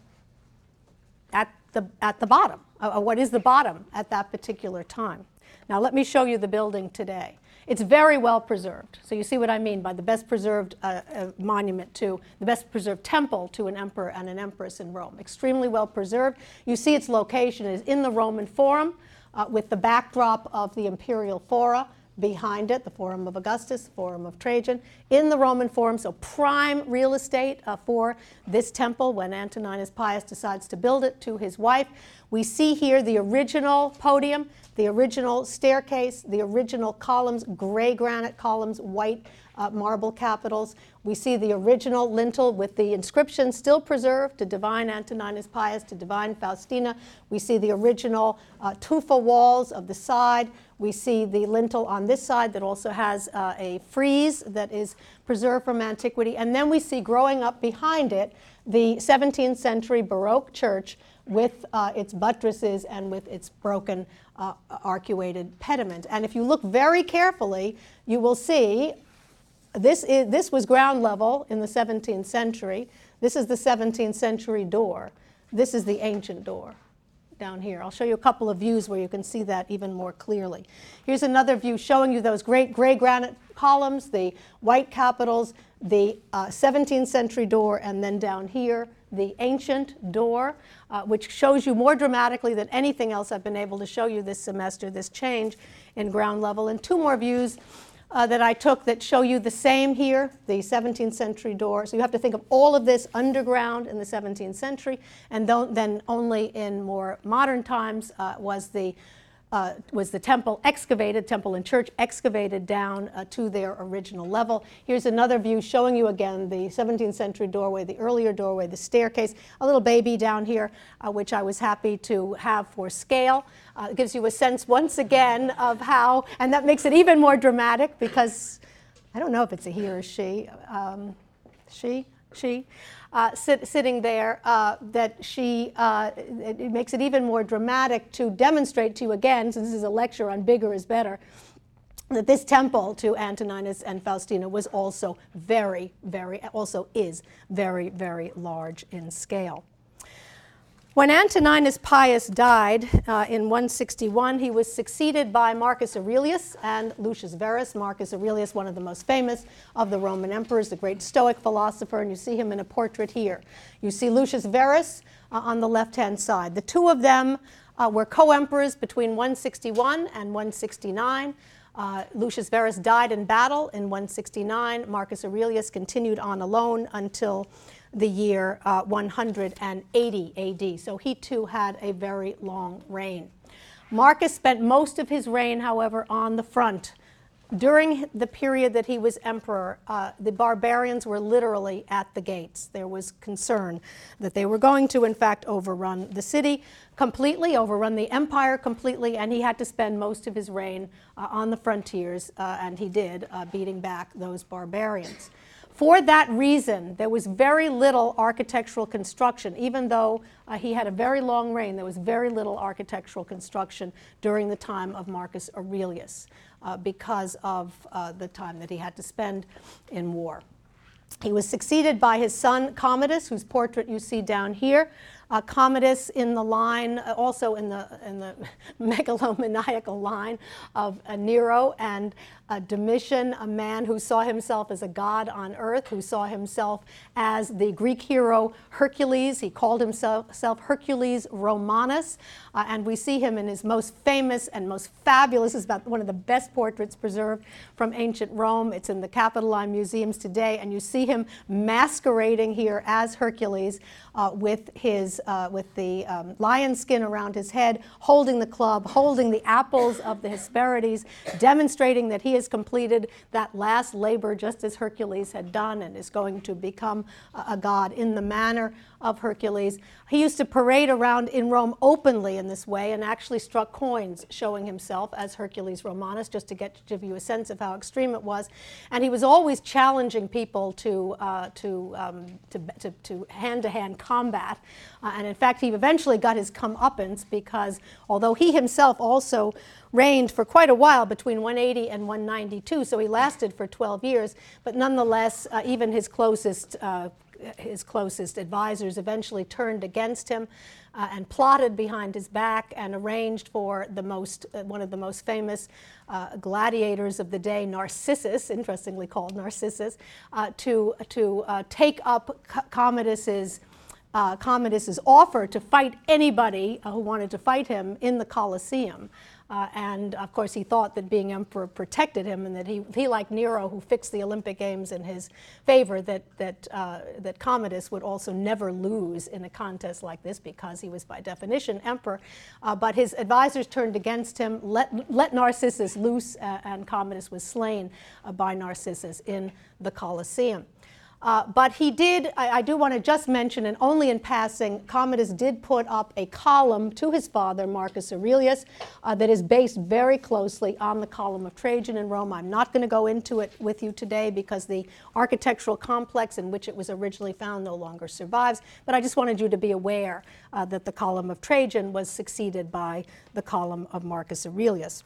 at the, at the bottom. Uh, what is the bottom at that particular time? Now let me show you the building today. It's very well preserved. So you see what I mean by the best preserved uh, uh, monument to, the best preserved temple to an emperor and an empress in Rome. Extremely well preserved. You see its location is in the Roman Forum uh, with the backdrop of the imperial fora behind it, the Forum of Augustus, Forum of Trajan, in the Roman Forum, so prime real estate uh, for this temple when Antoninus Pius decides to build it to his wife. We see here the original podium, the original staircase, the original columns, gray granite columns, white uh, marble capitals. We see the original lintel with the inscription still preserved to Divine Antoninus Pius, to Divine Faustina. We see the original uh, tufa walls of the side. We see the lintel on this side that also has uh, a frieze that is preserved from antiquity. And then we see growing up behind it the seventeenth century Baroque church with uh, its buttresses and with its broken uh, arcuated pediment. And if you look very carefully, you will see this, is, this was ground level in the seventeenth century. This is the seventeenth century door. This is the ancient door down here. I'll show you a couple of views where you can see that even more clearly. Here's another view showing you those great gray granite columns, the white capitals, the uh, seventeenth century door, and then down here, the ancient door, uh, which shows you more dramatically than anything else I've been able to show you this semester, this change in ground level. And two more views uh, that I took that show you the same here, the seventeenth century door. So you have to think of all of this underground in the seventeenth century, and then only in more modern times uh, was the Uh, was the temple excavated, temple and church excavated down uh, to their original level. Here's another view showing you again the seventeenth century doorway, the earlier doorway, the staircase, a little baby down here, uh, which I was happy to have for scale. Uh, it gives you a sense once again of how, and that makes it even more dramatic because I don't know if it's a he or she, um, she, she. Uh, sit, sitting there, uh, that she, uh, it, it makes it even more dramatic to demonstrate to you again, since this is a lecture on bigger is better, that this temple to Antoninus and Faustina was also very, very, also is very, very large in scale. When Antoninus Pius died uh, in one sixty-one, he was succeeded by Marcus Aurelius and Lucius Verus. Marcus Aurelius, one of the most famous of the Roman emperors, the great Stoic philosopher, and you see him in a portrait here. You see Lucius Verus uh, on the left-hand side. The two of them uh, were co-emperors between one sixty-one and one sixty-nine. Uh, Lucius Verus died in battle in one sixty-nine. Marcus Aurelius continued on alone until the year uh, one hundred eighty A D. So he too had a very long reign. Marcus spent most of his reign, however, on the front. During the period that he was emperor, uh, the barbarians were literally at the gates. There was concern that they were going to, in fact, overrun the city completely, overrun the empire completely, and he had to spend most of his reign uh, on the frontiers, uh, and he did, uh, beating back those barbarians. For that reason, there was very little architectural construction. Even though uh, he had a very long reign, there was very little architectural construction during the time of Marcus Aurelius uh, because of uh, the time that he had to spend in war. He was succeeded by his son Commodus, whose portrait you see down here. Uh, Commodus in the line, uh, also in the, in the megalomaniacal line of uh, Nero and uh, Domitian, a man who saw himself as a god on earth, who saw himself as the Greek hero Hercules. He called himself, himself Hercules Romanus, uh, and we see him in his most famous and most fabulous, is about one of the best portraits preserved from ancient Rome. It's in the Capitoline museums today, and you see him masquerading here as Hercules uh, with his uh, with the um, lion skin around his head, holding the club, holding the apples of the Hesperides, demonstrating that he has completed that last labor just as Hercules had done and is going to become a, a god in the manner of Hercules. He used to parade around in Rome openly in this way and actually struck coins showing himself as Hercules Romanus, just to get to give you a sense of how extreme it was. And he was always challenging people to, uh, to, um, to, to, to hand-to-hand combat. Uh, and in fact, he eventually got his comeuppance because although he himself also reigned for quite a while between one eighty and one ninety-two, so he lasted for twelve years, but nonetheless, uh, even his closest uh, his closest advisors eventually turned against him uh, and plotted behind his back and arranged for the most, uh, one of the most famous uh, gladiators of the day, Narcissus, interestingly called Narcissus, uh, to, to uh, take up Commodus's Uh, Commodus's offer to fight anybody uh, who wanted to fight him in the Colosseum. Uh, and of course he thought that being emperor protected him, and that he, he like Nero, who fixed the Olympic Games in his favor, that, that, uh, that Commodus would also never lose in a contest like this because he was by definition emperor. Uh, but his advisors turned against him, let, let Narcissus loose, uh, and Commodus was slain uh, by Narcissus in the Colosseum. Uh, but he did, I, I do want to just mention, and only in passing, Commodus did put up a column to his father, Marcus Aurelius, uh, that is based very closely on the column of Trajan in Rome. I'm not going to go into it with you today because the architectural complex in which it was originally found no longer survives, but I just wanted you to be aware uh, that the column of Trajan was succeeded by the column of Marcus Aurelius.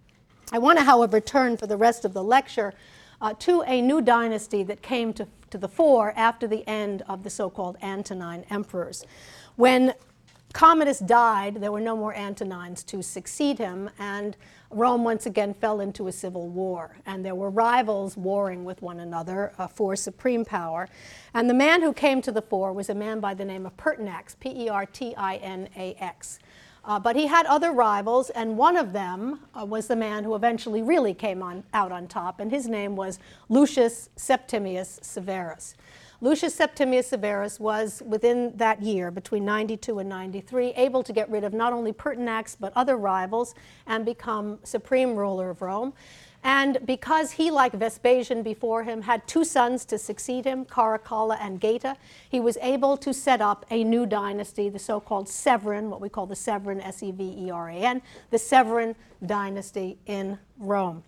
I want to, however, turn for the rest of the lecture uh, to a new dynasty that came to to the fore after the end of the so-called Antonine emperors. When Commodus died, there were no more Antonines to succeed him, and Rome once again fell into a civil war, and there were rivals warring with one another uh, for supreme power. And the man who came to the fore was a man by the name of Pertinax, P E R T I N A X. Uh, but he had other rivals, and one of them uh, was the man who eventually really came on, out on top, and his name was Lucius Septimius Severus. Lucius Septimius Severus was, within that year, between ninety-two and ninety-three, able to get rid of not only Pertinax but other rivals and become supreme ruler of Rome. And because he, like Vespasian before him, had two sons to succeed him, Caracalla and Geta, he was able to set up a new dynasty, the so-called Severan, what we call the Severan, S E V E R A N, the Severan dynasty in Rome.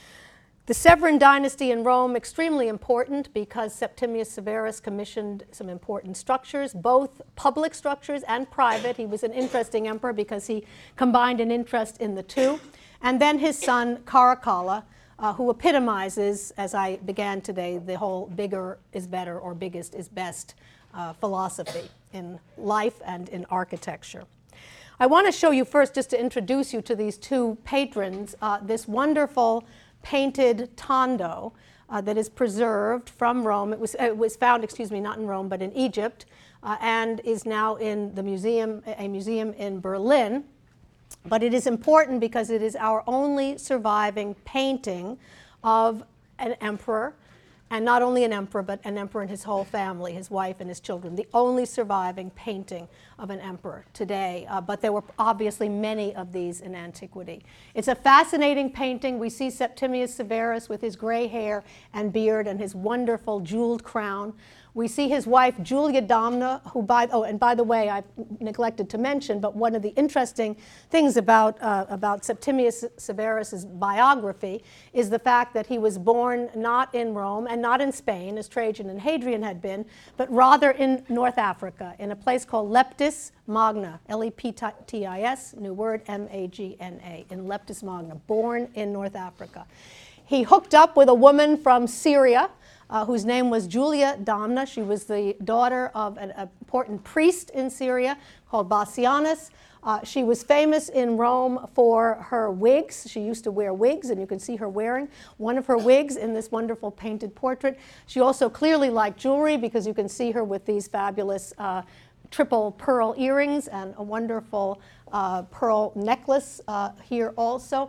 The Severan dynasty in Rome, extremely important because Septimius Severus commissioned some important structures, both public structures and private. He was an interesting emperor because he combined an interest in the two. And then his son, Caracalla, uh, who epitomizes, as I began today, the whole bigger is better or biggest is best uh, philosophy in life and in architecture. I want to show you first, just to introduce you to these two patrons, uh, this wonderful painted tondo uh, that is preserved from Rome. It was, it was found, excuse me, not in Rome, but in Egypt, uh, and is now in the museum, a museum in Berlin. But it is important because it is our only surviving painting of an emperor, and not only an emperor, but an emperor and his whole family, his wife and his children, the only surviving painting of an emperor today. Uh, but there were obviously many of these in antiquity. It's a fascinating painting. We see Septimius Severus with his gray hair and beard and his wonderful jeweled crown. We see his wife, Julia Domna, who by, oh, and by the way, I neglected to mention, but one of the interesting things about, uh, about Septimius Severus's biography is the fact that he was born not in Rome and not in Spain, as Trajan and Hadrian had been, but rather in North Africa, in a place called Leptis Magna, L E P T I S, new word, M A G N A, in Leptis Magna, born in North Africa. He hooked up with a woman from Syria, Uh, whose name was Julia Domna. She was the daughter of an important priest in Syria called Bassianus. Uh, she was famous in Rome for her wigs. She used to wear wigs, and you can see her wearing one of her wigs in this wonderful painted portrait. She also clearly liked jewelry because you can see her with these fabulous uh, triple pearl earrings and a wonderful uh, pearl necklace uh, here also.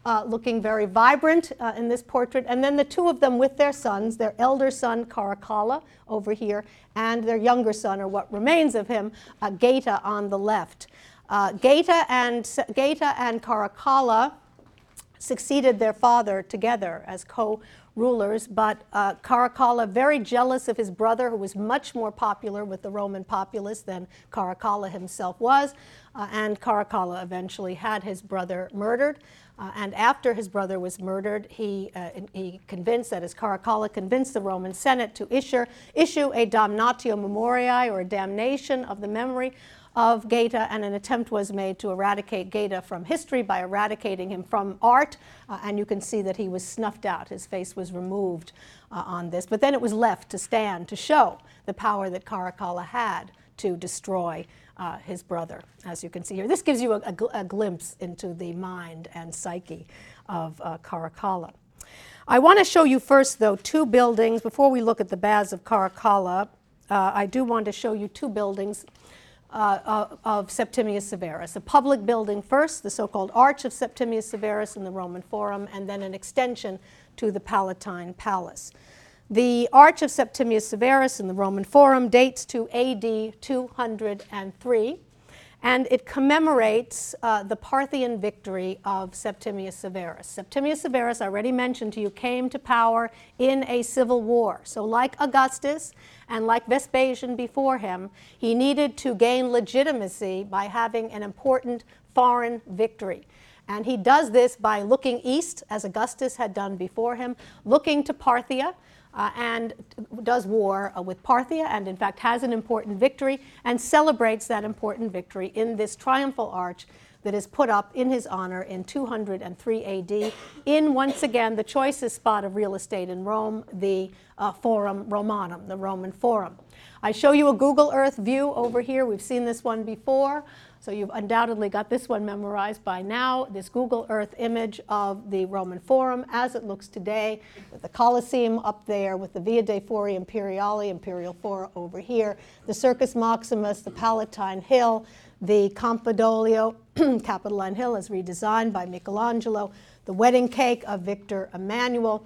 uh, looking very vibrant uh, in this portrait. And then the two of them with their sons, their elder son Caracalla over here, and their younger son, or what remains of him, uh, Geta on the left. Uh, Geta and, Geta and Caracalla succeeded their father together as co-rulers, but uh, Caracalla, very jealous of his brother, who was much more popular with the Roman populace than Caracalla himself was, uh, and Caracalla eventually had his brother murdered. Uh, and after his brother was murdered, he, uh, he convinced, that is, Caracalla convinced the Roman Senate to issue, issue a damnatio memoriae, or a damnation of the memory of Geta, and an attempt was made to eradicate Geta from history by eradicating him from art, uh, and you can see that he was snuffed out. His face was removed uh, on this, but then it was left to stand to show the power that Caracalla had to destroy uh, his brother, as you can see here. This gives you a, a, gl a glimpse into the mind and psyche of uh, Caracalla. I want to show you first, though, two buildings. Before we look at the baths of Caracalla, uh, I do want to show you two buildings Uh, uh, of Septimius Severus. A public building first, the so-called Arch of Septimius Severus in the Roman Forum, and then an extension to the Palatine Palace. The Arch of Septimius Severus in the Roman Forum dates to A D two hundred three, and it commemorates uh, the Parthian victory of Septimius Severus. Septimius Severus, I already mentioned to you, came to power in a civil war. So like Augustus and like Vespasian before him, he needed to gain legitimacy by having an important foreign victory. And he does this by looking east, as Augustus had done before him, looking to Parthia, Uh, and does war uh, with Parthia, and in fact has an important victory, and celebrates that important victory in this triumphal arch that is put up in his honor in two hundred three A D in, once again, the choicest spot of real estate in Rome, the uh, Forum Romanum, the Roman Forum. I show you a Google Earth view over here. We've seen this one before, so you've undoubtedly got this one memorized by now, this Google Earth image of the Roman Forum as it looks today, with the Colosseum up there, with the Via dei Fori Imperiali, Imperial Fora over here, the Circus Maximus, the Palatine Hill, the Campidoglio, Capitoline Hill as redesigned by Michelangelo, the wedding cake of Victor Emmanuel.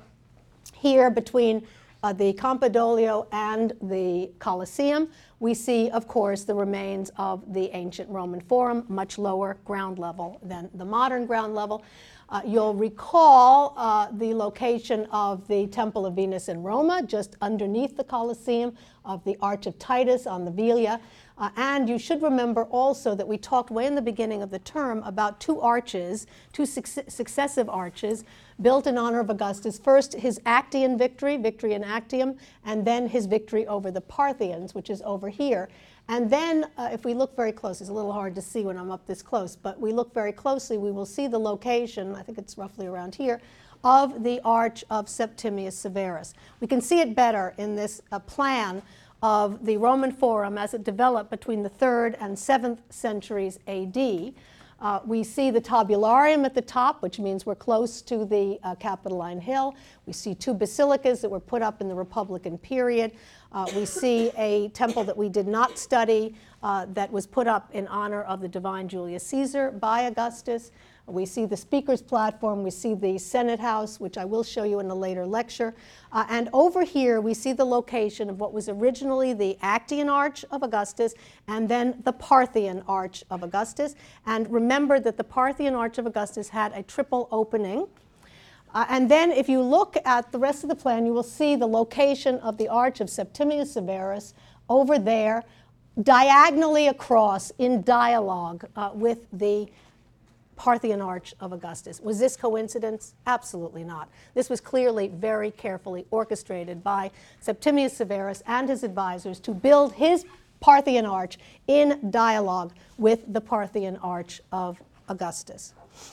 Here between Uh, the Campidoglio and the Colosseum, we see, of course, the remains of the ancient Roman Forum, much lower ground level than the modern ground level. Uh, you'll recall uh, the location of the Temple of Venus in Roma, just underneath the Colosseum, of the Arch of Titus on the Velia. Uh, and you should remember also that we talked way in the beginning of the term about two arches, two suc successive arches, built in honor of Augustus. First, his Actian victory, victory in Actium, and then his victory over the Parthians, which is over here. And then, uh, if we look very close, it's a little hard to see when I'm up this close, but we look very closely, we will see the location, I think it's roughly around here, of the Arch of Septimius Severus. We can see it better in this uh, plan of the Roman Forum as it developed between the third and seventh centuries A D. Uh, we see the tabularium at the top, which means we're close to the uh, Capitoline Hill. We see two basilicas that were put up in the Republican period. Uh, we see a temple that we did not study uh, that was put up in honor of the divine Julius Caesar by Augustus. We see the speaker's platform, we see the Senate House, which I will show you in a later lecture. Uh, and over here, we see the location of what was originally the Actian Arch of Augustus, and then the Parthian Arch of Augustus. And remember that the Parthian Arch of Augustus had a triple opening. Uh, and then if you look at the rest of the plan, you will see the location of the Arch of Septimius Severus over there, diagonally across in dialogue uh, with the Parthian Arch of Augustus. Was this coincidence? Absolutely not. This was clearly very carefully orchestrated by Septimius Severus and his advisors to build his Parthian Arch in dialogue with the Parthian Arch of Augustus.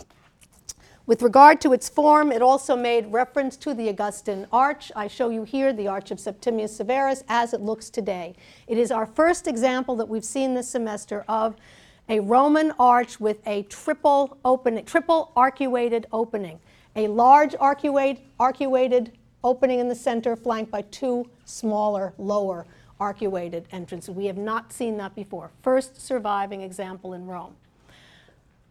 With regard to its form, it also made reference to the Augustan Arch. I show you here the Arch of Septimius Severus as it looks today. It is our first example that we've seen this semester of a Roman arch with a triple opening, triple arcuated opening. A large arcuate, arcuated opening in the center flanked by two smaller, lower arcuated entrances. We have not seen that before. First surviving example in Rome.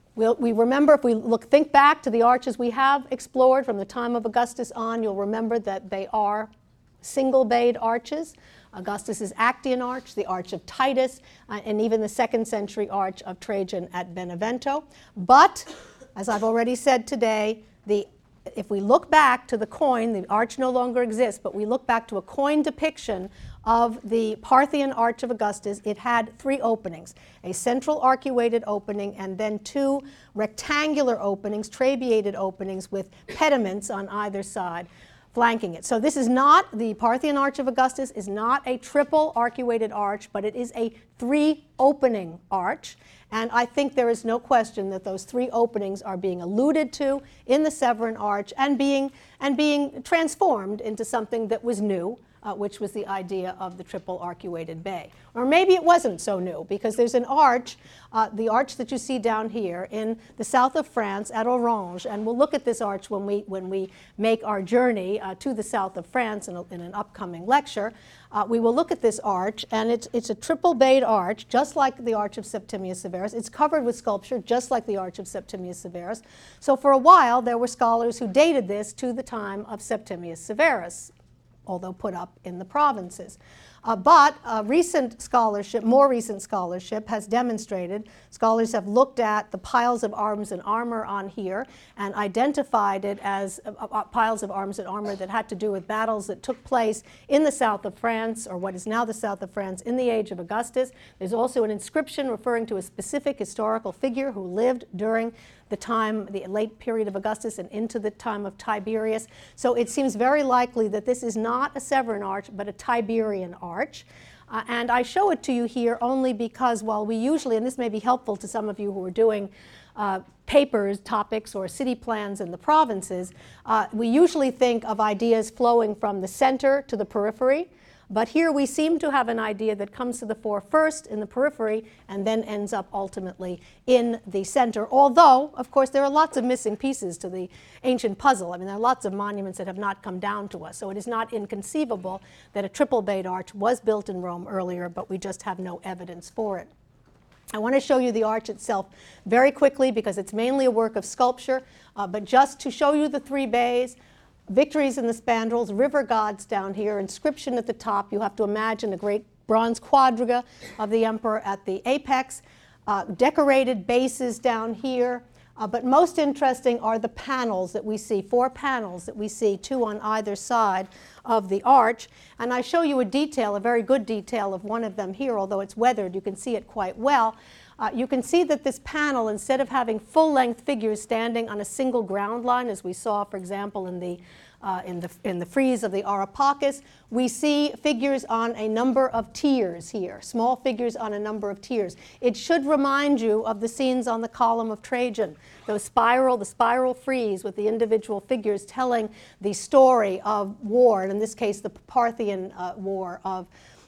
We'll, we remember, if we look, think back to the arches we have explored from the time of Augustus on, you'll remember that they are single-bayed arches. Augustus's Actian arch, the Arch of Titus, uh, and even the second century arch of Trajan at Benevento. But, as I've already said today, the, if we look back to the coin, the arch no longer exists, but we look back to a coin depiction of the Parthian Arch of Augustus, it had three openings, a central arcuated opening and then two rectangular openings, trabeated openings with pediments on either side flanking it. So this is not, the Parthian Arch of Augustus is not a triple arcuated arch, but it is a three opening arch. And I think there is no question that those three openings are being alluded to in the Severan arch and being, and being transformed into something that was new, uh, which was the idea of the triple arcuated bay. Or maybe it wasn't so new, because there's an arch, uh, the arch that you see down here in the south of France at Orange, and we'll look at this arch when we, when we make our journey uh, to the south of France in, a, in an upcoming lecture. Uh, we will look at this arch, and it's, it's a triple bayed arch, just like the Arch of Septimius Severus. It's covered with sculpture, just like the Arch of Septimius Severus. So for a while, there were scholars who dated this to the time of Septimius Severus, although put up in the provinces. Uh, but uh, recent scholarship, more recent scholarship, has demonstrated, scholars have looked at the piles of arms and armor on here and identified it as uh, uh, piles of arms and armor that had to do with battles that took place in the south of France, or what is now the south of France, in the age of Augustus. There's also an inscription referring to a specific historical figure who lived during the time, the late period of Augustus and into the time of Tiberius. So it seems very likely that this is not a Severan arch, but a Tiberian arch. Uh, and I show it to you here only because while we usually, and this may be helpful to some of you who are doing uh, papers, topics, or city plans in the provinces, uh, we usually think of ideas flowing from the center to the periphery. But here we seem to have an idea that comes to the fore first in the periphery and then ends up ultimately in the center. Although, of course, there are lots of missing pieces to the ancient puzzle. I mean, there are lots of monuments that have not come down to us. So it is not inconceivable that a triple bayed arch was built in Rome earlier, but we just have no evidence for it. I want to show you the arch itself very quickly because it's mainly a work of sculpture, uh, but just to show you the three bays, victories in the spandrels, river gods down here, inscription at the top. You have to imagine a great bronze quadriga of the emperor at the apex, uh, decorated bases down here. Uh, but most interesting are the panels that we see, four panels that we see, two on either side of the arch. And I show you a detail, a very good detail of one of them here, although it's weathered, you can see it quite well. Uh, you can see that this panel, instead of having full-length figures standing on a single ground line, as we saw, for example, in the, uh, in the, in the frieze of the Areopagus, we see figures on a number of tiers here, small figures on a number of tiers. It should remind you of the scenes on the column of Trajan, those spiral, the spiral frieze with the individual figures telling the story of war, and in this case, the Parthian uh, War of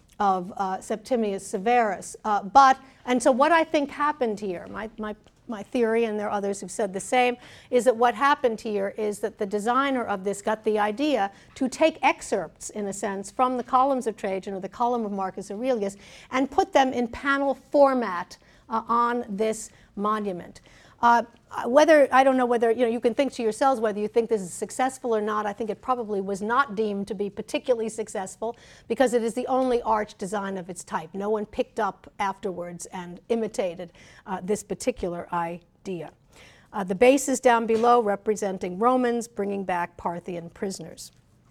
of uh, Septimius Severus. Uh, but, and so what I think happened here, my, my, my theory, and there are others who've said the same, is that what happened here is that the designer of this got the idea to take excerpts, in a sense, from the columns of Trajan or the column of Marcus Aurelius and put them in panel format uh, on this monument. Uh, whether, I don't know whether, you know, you can think to yourselves whether you think this is successful or not. I think it probably was not deemed to be particularly successful because it is the only arch design of its type. No one picked up afterwards and imitated uh, this particular idea. Uh, the bases down below representing Romans bringing back Parthian prisoners.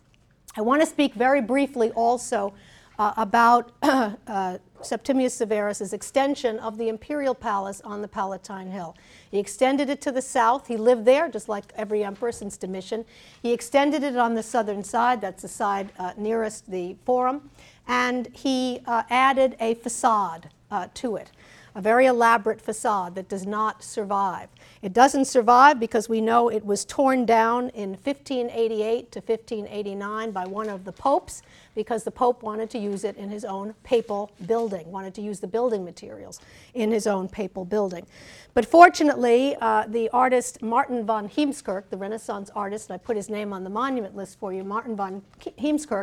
I want to speak very briefly also uh, about uh, Septimius Severus's extension of the imperial palace on the Palatine Hill. He extended it to the south. He lived there, just like every emperor since Domitian. He extended it on the southern side, that's the side uh, nearest the Forum, and he uh, added a facade uh, to it, a very elaborate facade that does not survive. It doesn't survive because we know it was torn down in fifteen eighty-eight to fifteen eighty-nine by one of the popes because the pope wanted to use it in his own papal building, wanted to use the building materials in his own papal building. But fortunately, uh, the artist Martin von Heemskerk, the Renaissance artist, and I put his name on the monument list for you, Martin von Heemskerk,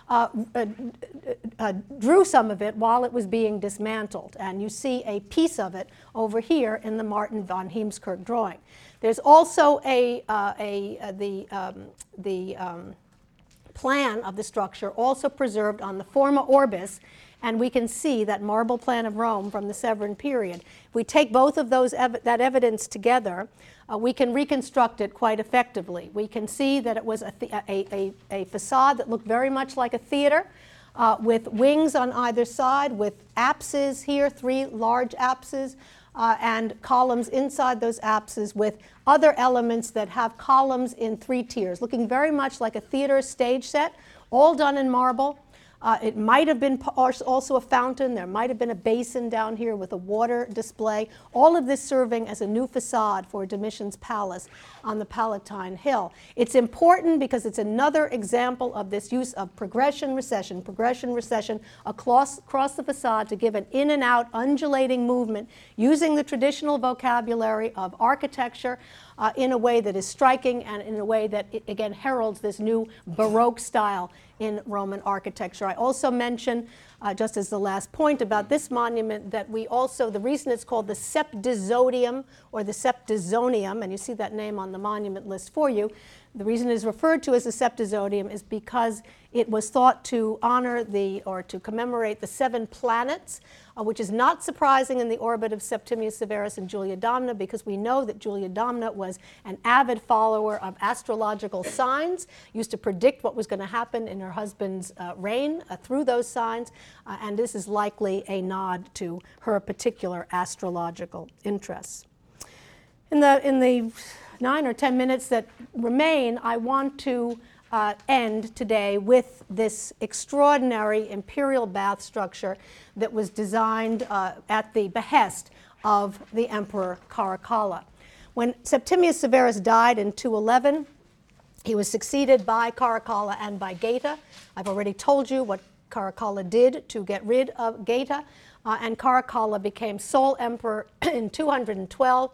uh, uh, uh, drew some of it while it was being dismantled. And you see a piece of it over here in the Martin von Heemskirk drawing. There's also a, uh, a, uh, the, um, the um, plan of the structure also preserved on the Forma Orbis, and we can see that marble plan of Rome from the Severan period. If we take both of those ev that evidence together, uh, we can reconstruct it quite effectively. We can see that it was a, a, a, a facade that looked very much like a theater, uh, with wings on either side, with apses here, three large apses, Uh, and columns inside those apses with other elements that have columns in three tiers, looking very much like a theater stage set, all done in marble. Uh, it might have been also a fountain. There might have been a basin down here with a water display. All of this serving as a new facade for Domitian's palace on the Palatine Hill. It's important because it's another example of this use of progression recession, progression recession across, across the facade to give an in and out undulating movement using the traditional vocabulary of architecture uh, in a way that is striking and in a way that, it, again, heralds this new Baroque style in Roman architecture. I also mention, uh, just as the last point about this monument, that we also, the reason it's called the Septizodium or the Septizonium, and you see that name on the monument list for you, the reason it is referred to as the Septizodium is because it was thought to honor the, or to commemorate the seven planets, uh, which is not surprising in the orbit of Septimius Severus and Julia Domna, because we know that Julia Domna was an avid follower of astrological signs, used to predict what was going to happen in her husband's uh, reign uh, through those signs, uh, and this is likely a nod to her particular astrological interests. In the, in the nine or ten minutes that remain, I want to uh, end today with this extraordinary imperial bath structure that was designed uh, at the behest of the Emperor Caracalla. When Septimius Severus died in two eleven, he was succeeded by Caracalla and by Geta. I've already told you what Caracalla did to get rid of Geta, uh, and Caracalla became sole emperor in two twelve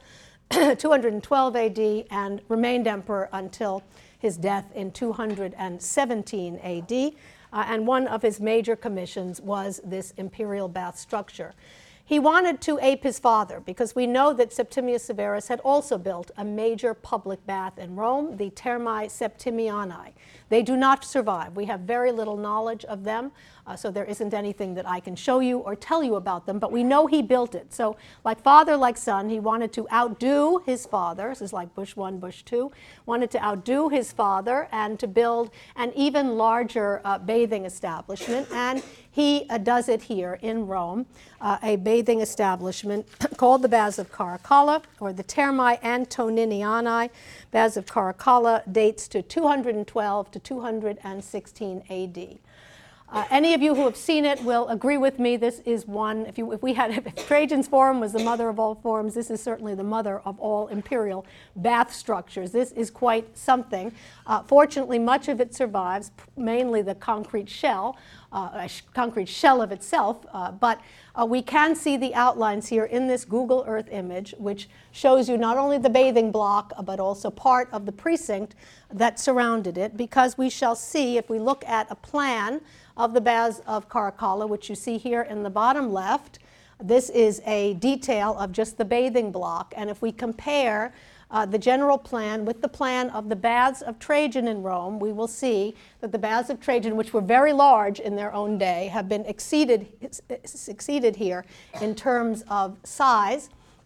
A D and remained emperor until his death in two seventeen A D. Uh, and one of his major commissions was this imperial bath structure. He wanted to ape his father because we know that Septimius Severus had also built a major public bath in Rome, the Thermae Septimianae. They do not survive. We have very little knowledge of them, uh, so there isn't anything that I can show you or tell you about them, but we know he built it. So like father, like son, he wanted to outdo his father. This is like Bush one, Bush two. Wanted to outdo his father and to build an even larger uh, bathing establishment, and he uh, does it here in Rome, uh, a bathing establishment called the Baths of Caracalla, or the Thermae Antoninianae. Baths of Caracalla dates to two twelve to two sixteen A D. Uh, any of you who have seen it will agree with me. This is one, if, you, if we had, if Trajan's Forum was the mother of all forums, this is certainly the mother of all imperial bath structures. This is quite something. Uh, fortunately, much of it survives, mainly the concrete shell, uh, a sh concrete shell of itself, uh, but uh, we can see the outlines here in this Google Earth image, which shows you not only the bathing block, but also part of the precinct that surrounded it, because we shall see, if we look at a plan of the Baths of Caracalla, which you see here in the bottom left, this is a detail of just the bathing block, and if we compare Uh, the general plan with the plan of the Baths of Trajan in Rome, we will see that the Baths of Trajan, which were very large in their own day, have been exceeded, exceeded here in terms of size,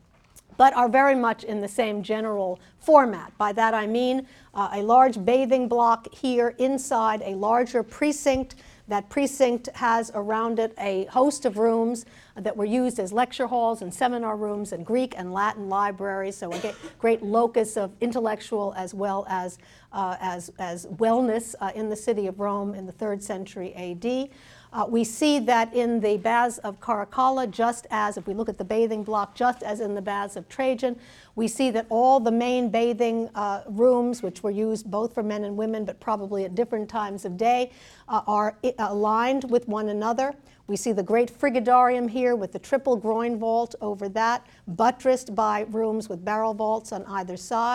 but are very much in the same general format. By that I mean uh, a large bathing block here inside a larger precinct. That precinct has around it a host of rooms that were used as lecture halls and seminar rooms and Greek and Latin libraries, so a great locus of intellectual as well as, uh, as, as wellness uh, in the city of Rome in the third century A D. Uh, we see that in the Baths of Caracalla, just as, if we look at the bathing block, just as in the Baths of Trajan, we see that all the main bathing uh, rooms, which were used both for men and women, but probably at different times of day, uh, are aligned with one another. We see the great frigidarium here with the triple groin vault over that, buttressed by rooms with barrel vaults on either side.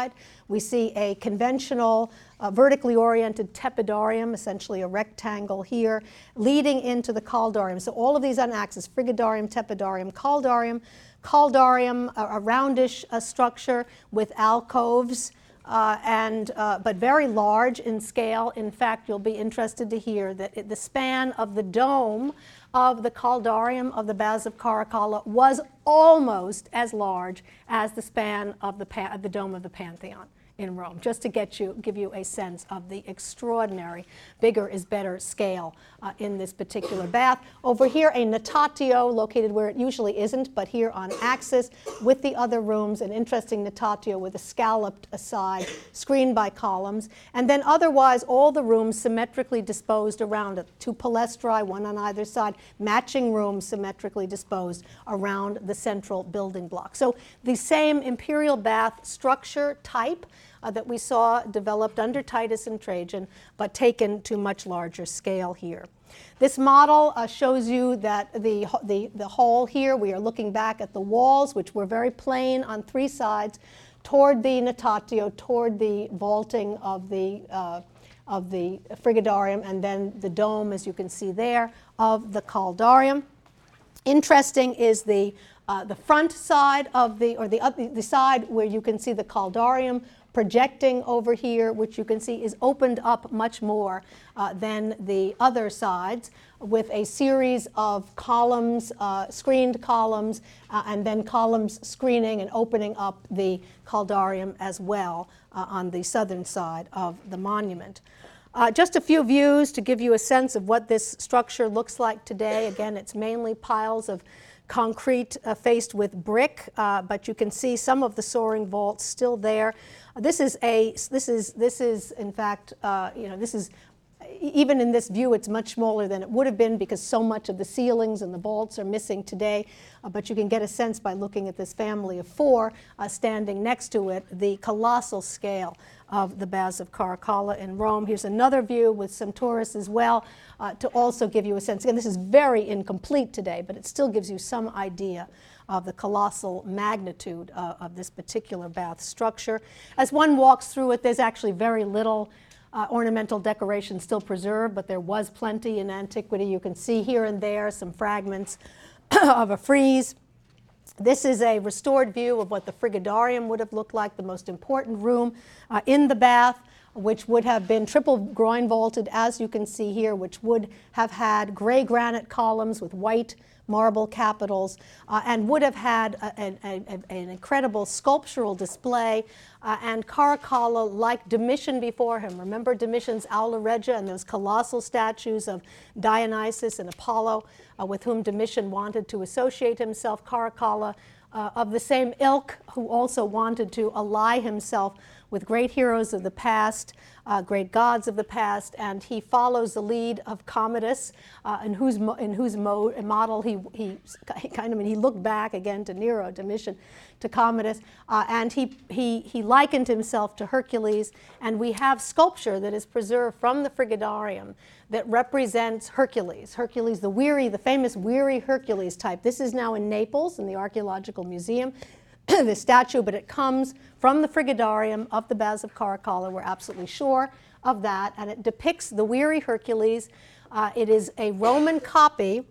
We see a conventional, uh, vertically oriented tepidarium, essentially a rectangle here, leading into the caldarium. So all of these on axis, frigidarium, tepidarium, caldarium. Caldarium, a, a roundish uh, structure with alcoves, uh, and, uh, but very large in scale. In fact, you'll be interested to hear that it, the span of the dome of the caldarium of the Baths of Caracalla was almost as large as the span of the, pa- of the dome of the Pantheon in Rome, just to get you, give you a sense of the extraordinary bigger is better scale uh, in this particular bath. Over here, a natatio located where it usually isn't, but here on axis with the other rooms, an interesting natatio with a scalloped side screened by columns, and then otherwise all the rooms symmetrically disposed around it. Two palestrae, one on either side, matching rooms symmetrically disposed around the central building block. So the same imperial bath structure type Uh, that we saw developed under Titus and Trajan, but taken to much larger scale here. This model uh, shows you that the, the, the hall here, we are looking back at the walls, which were very plain on three sides, toward the natatio, toward the vaulting of the, uh, of the frigidarium, and then the dome, as you can see there, of the caldarium. Interesting is the, uh, the front side of the, or the, uh, the side where you can see the caldarium projecting over here, which you can see is opened up much more uh, than the other sides, with a series of columns, uh, screened columns, uh, and then columns screening and opening up the caldarium as well uh, on the southern side of the monument. Uh, just a few views to give you a sense of what this structure looks like today. Again, it's mainly piles of concrete uh, faced with brick, uh, but you can see some of the soaring vaults still there. Uh, this is a, this is, this is in fact, uh, you know, this is, even in this view, it's much smaller than it would have been because so much of the ceilings and the vaults are missing today. Uh, but you can get a sense by looking at this family of four uh, standing next to it, the colossal scale of the Baths of Caracalla in Rome. Here's another view with some tourists as well uh, to also give you a sense. Again, this is very incomplete today, but it still gives you some idea of the colossal magnitude uh, of this particular bath structure. As one walks through it, there's actually very little uh, ornamental decoration still preserved, but there was plenty in antiquity. You can see here and there some fragments of a frieze. This is a restored view of what the frigidarium would have looked like, the most important room uh, in the bath, which would have been triple groin vaulted, as you can see here, which would have had gray granite columns with white marble capitals, uh, and would have had a, a, a, an incredible sculptural display. Uh, and Caracalla, like Domitian before him, remember Domitian's Aula Regia and those colossal statues of Dionysus and Apollo, uh, with whom Domitian wanted to associate himself. Caracalla, uh, of the same ilk, who also wanted to ally himself with great heroes of the past, uh, great gods of the past, and he follows the lead of Commodus, uh, in whose, mo in whose mo model he, he, he kind of, I mean, he looked back again to Nero, Domitian, to Commodus, uh, and he, he, he likened himself to Hercules, and we have sculpture that is preserved from the frigidarium that represents Hercules. Hercules, the weary, the famous weary Hercules type. This is now in Naples in the Archaeological Museum. The statue, but it comes from the frigidarium of the Baths of Caracalla. We're absolutely sure of that, and it depicts the weary Hercules. Uh, it is a Roman copy.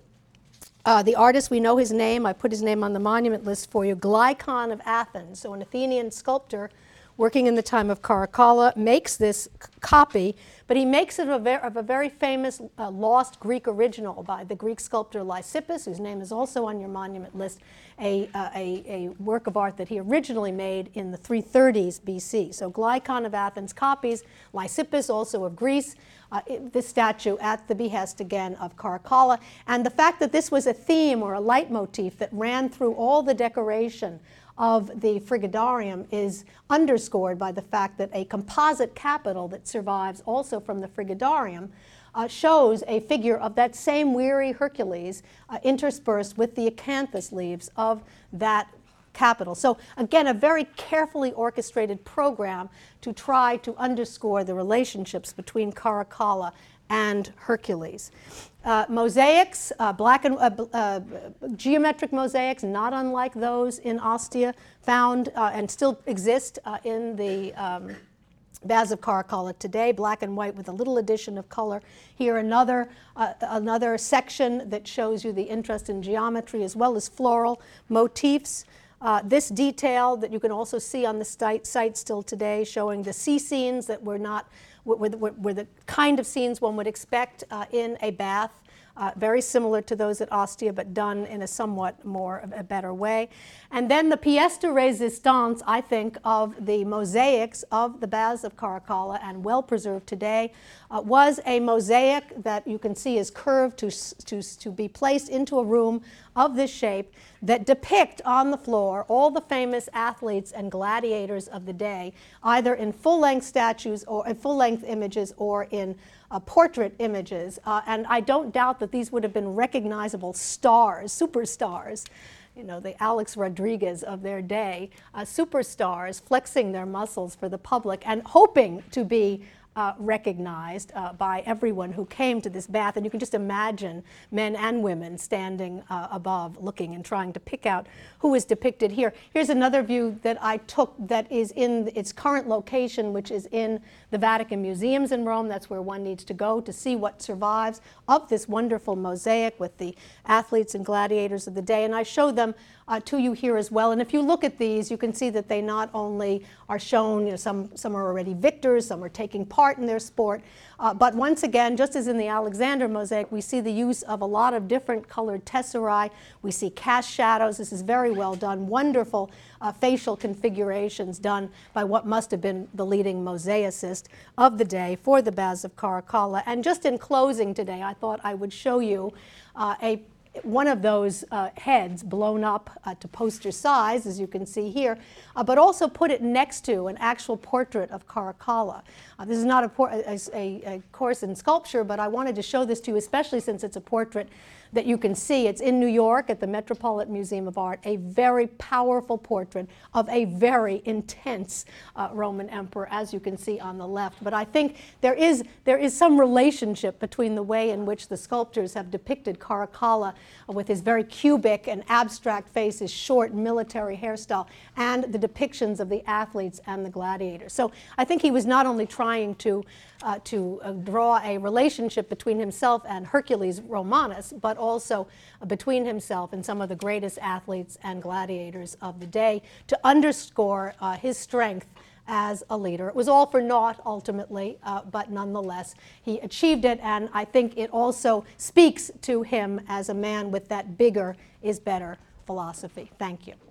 Uh, the artist, we know his name. I put his name on the monument list for you, Glycon of Athens. So an Athenian sculptor working in the time of Caracalla makes this copy, but he makes it of a, of a very famous uh, lost Greek original by the Greek sculptor Lysippus, whose name is also on your monument list, a, uh, a, a work of art that he originally made in the three thirties B C. So Glycon of Athens copies Lysippus, also of Greece, uh, it, this statue at the behest again of Caracalla. And the fact that this was a theme or a leitmotif that ran through all the decoration of the frigidarium is underscored by the fact that a composite capital that survives also from the frigidarium uh, shows a figure of that same weary Hercules uh, interspersed with the acanthus leaves of that capital. So again, a very carefully orchestrated program to try to underscore the relationships between Caracalla and Hercules. Uh, mosaics, uh, black and uh, uh, geometric mosaics, not unlike those in Ostia, found uh, and still exist uh, in the um, Baths of Caracalla today, black and white with a little addition of color. Here another, uh, another section that shows you the interest in geometry as well as floral motifs. Uh, this detail that you can also see on the site, site still today, showing the sea scenes that were not, were, were, were the kind of scenes one would expect uh, in a bath. Uh, very similar to those at Ostia, but done in a somewhat more, a better way. And then the pièce de résistance, I think, of the mosaics of the Baths of Caracalla, and well preserved today, uh, was a mosaic that you can see is curved to, to, to be placed into a room of this shape that depict on the floor all the famous athletes and gladiators of the day, either in full-length statues or in full-length images or in Uh, portrait images, uh, and I don't doubt that these would have been recognizable stars, superstars, you know, the Alex Rodriguez of their day, uh, superstars flexing their muscles for the public and hoping to be uh, recognized uh, by everyone who came to this bath. And you can just imagine men and women standing uh, above, looking and trying to pick out who is depicted here. Here's another view that I took that is in its current location, which is in the Vatican Museums in Rome. That's where one needs to go to see what survives of this wonderful mosaic with the athletes and gladiators of the day. And I show them uh, to you here as well. And if you look at these, you can see that they not only are shown, you know, some, some are already victors, some are taking part in their sport, uh, but once again, just as in the Alexander mosaic, we see the use of a lot of different colored tesserae. We see cast shadows. This is very well done. Wonderful uh, facial configurations done by what must have been the leading mosaicist of the day for the Baths of Caracalla. And just in closing today, I thought I would show you uh, a one of those uh, heads blown up uh, to poster size, as you can see here, uh, but also put it next to an actual portrait of Caracalla. Uh, this is not a, a, a, a course in sculpture, but I wanted to show this to you, especially since it's a portrait that you can see. It's in New York at the Metropolitan Museum of Art, a very powerful portrait of a very intense uh, Roman emperor, as you can see on the left. But I think there is, there is some relationship between the way in which the sculptors have depicted Caracalla uh, with his very cubic and abstract face, his short military hairstyle, and the depictions of the athletes and the gladiators. So I think he was not only trying to Uh, to uh, draw a relationship between himself and Hercules Romanus, but also uh, between himself and some of the greatest athletes and gladiators of the day, to underscore uh, his strength as a leader. It was all for naught ultimately, uh, but nonetheless he achieved it, and I think it also speaks to him as a man with that bigger is better philosophy. Thank you.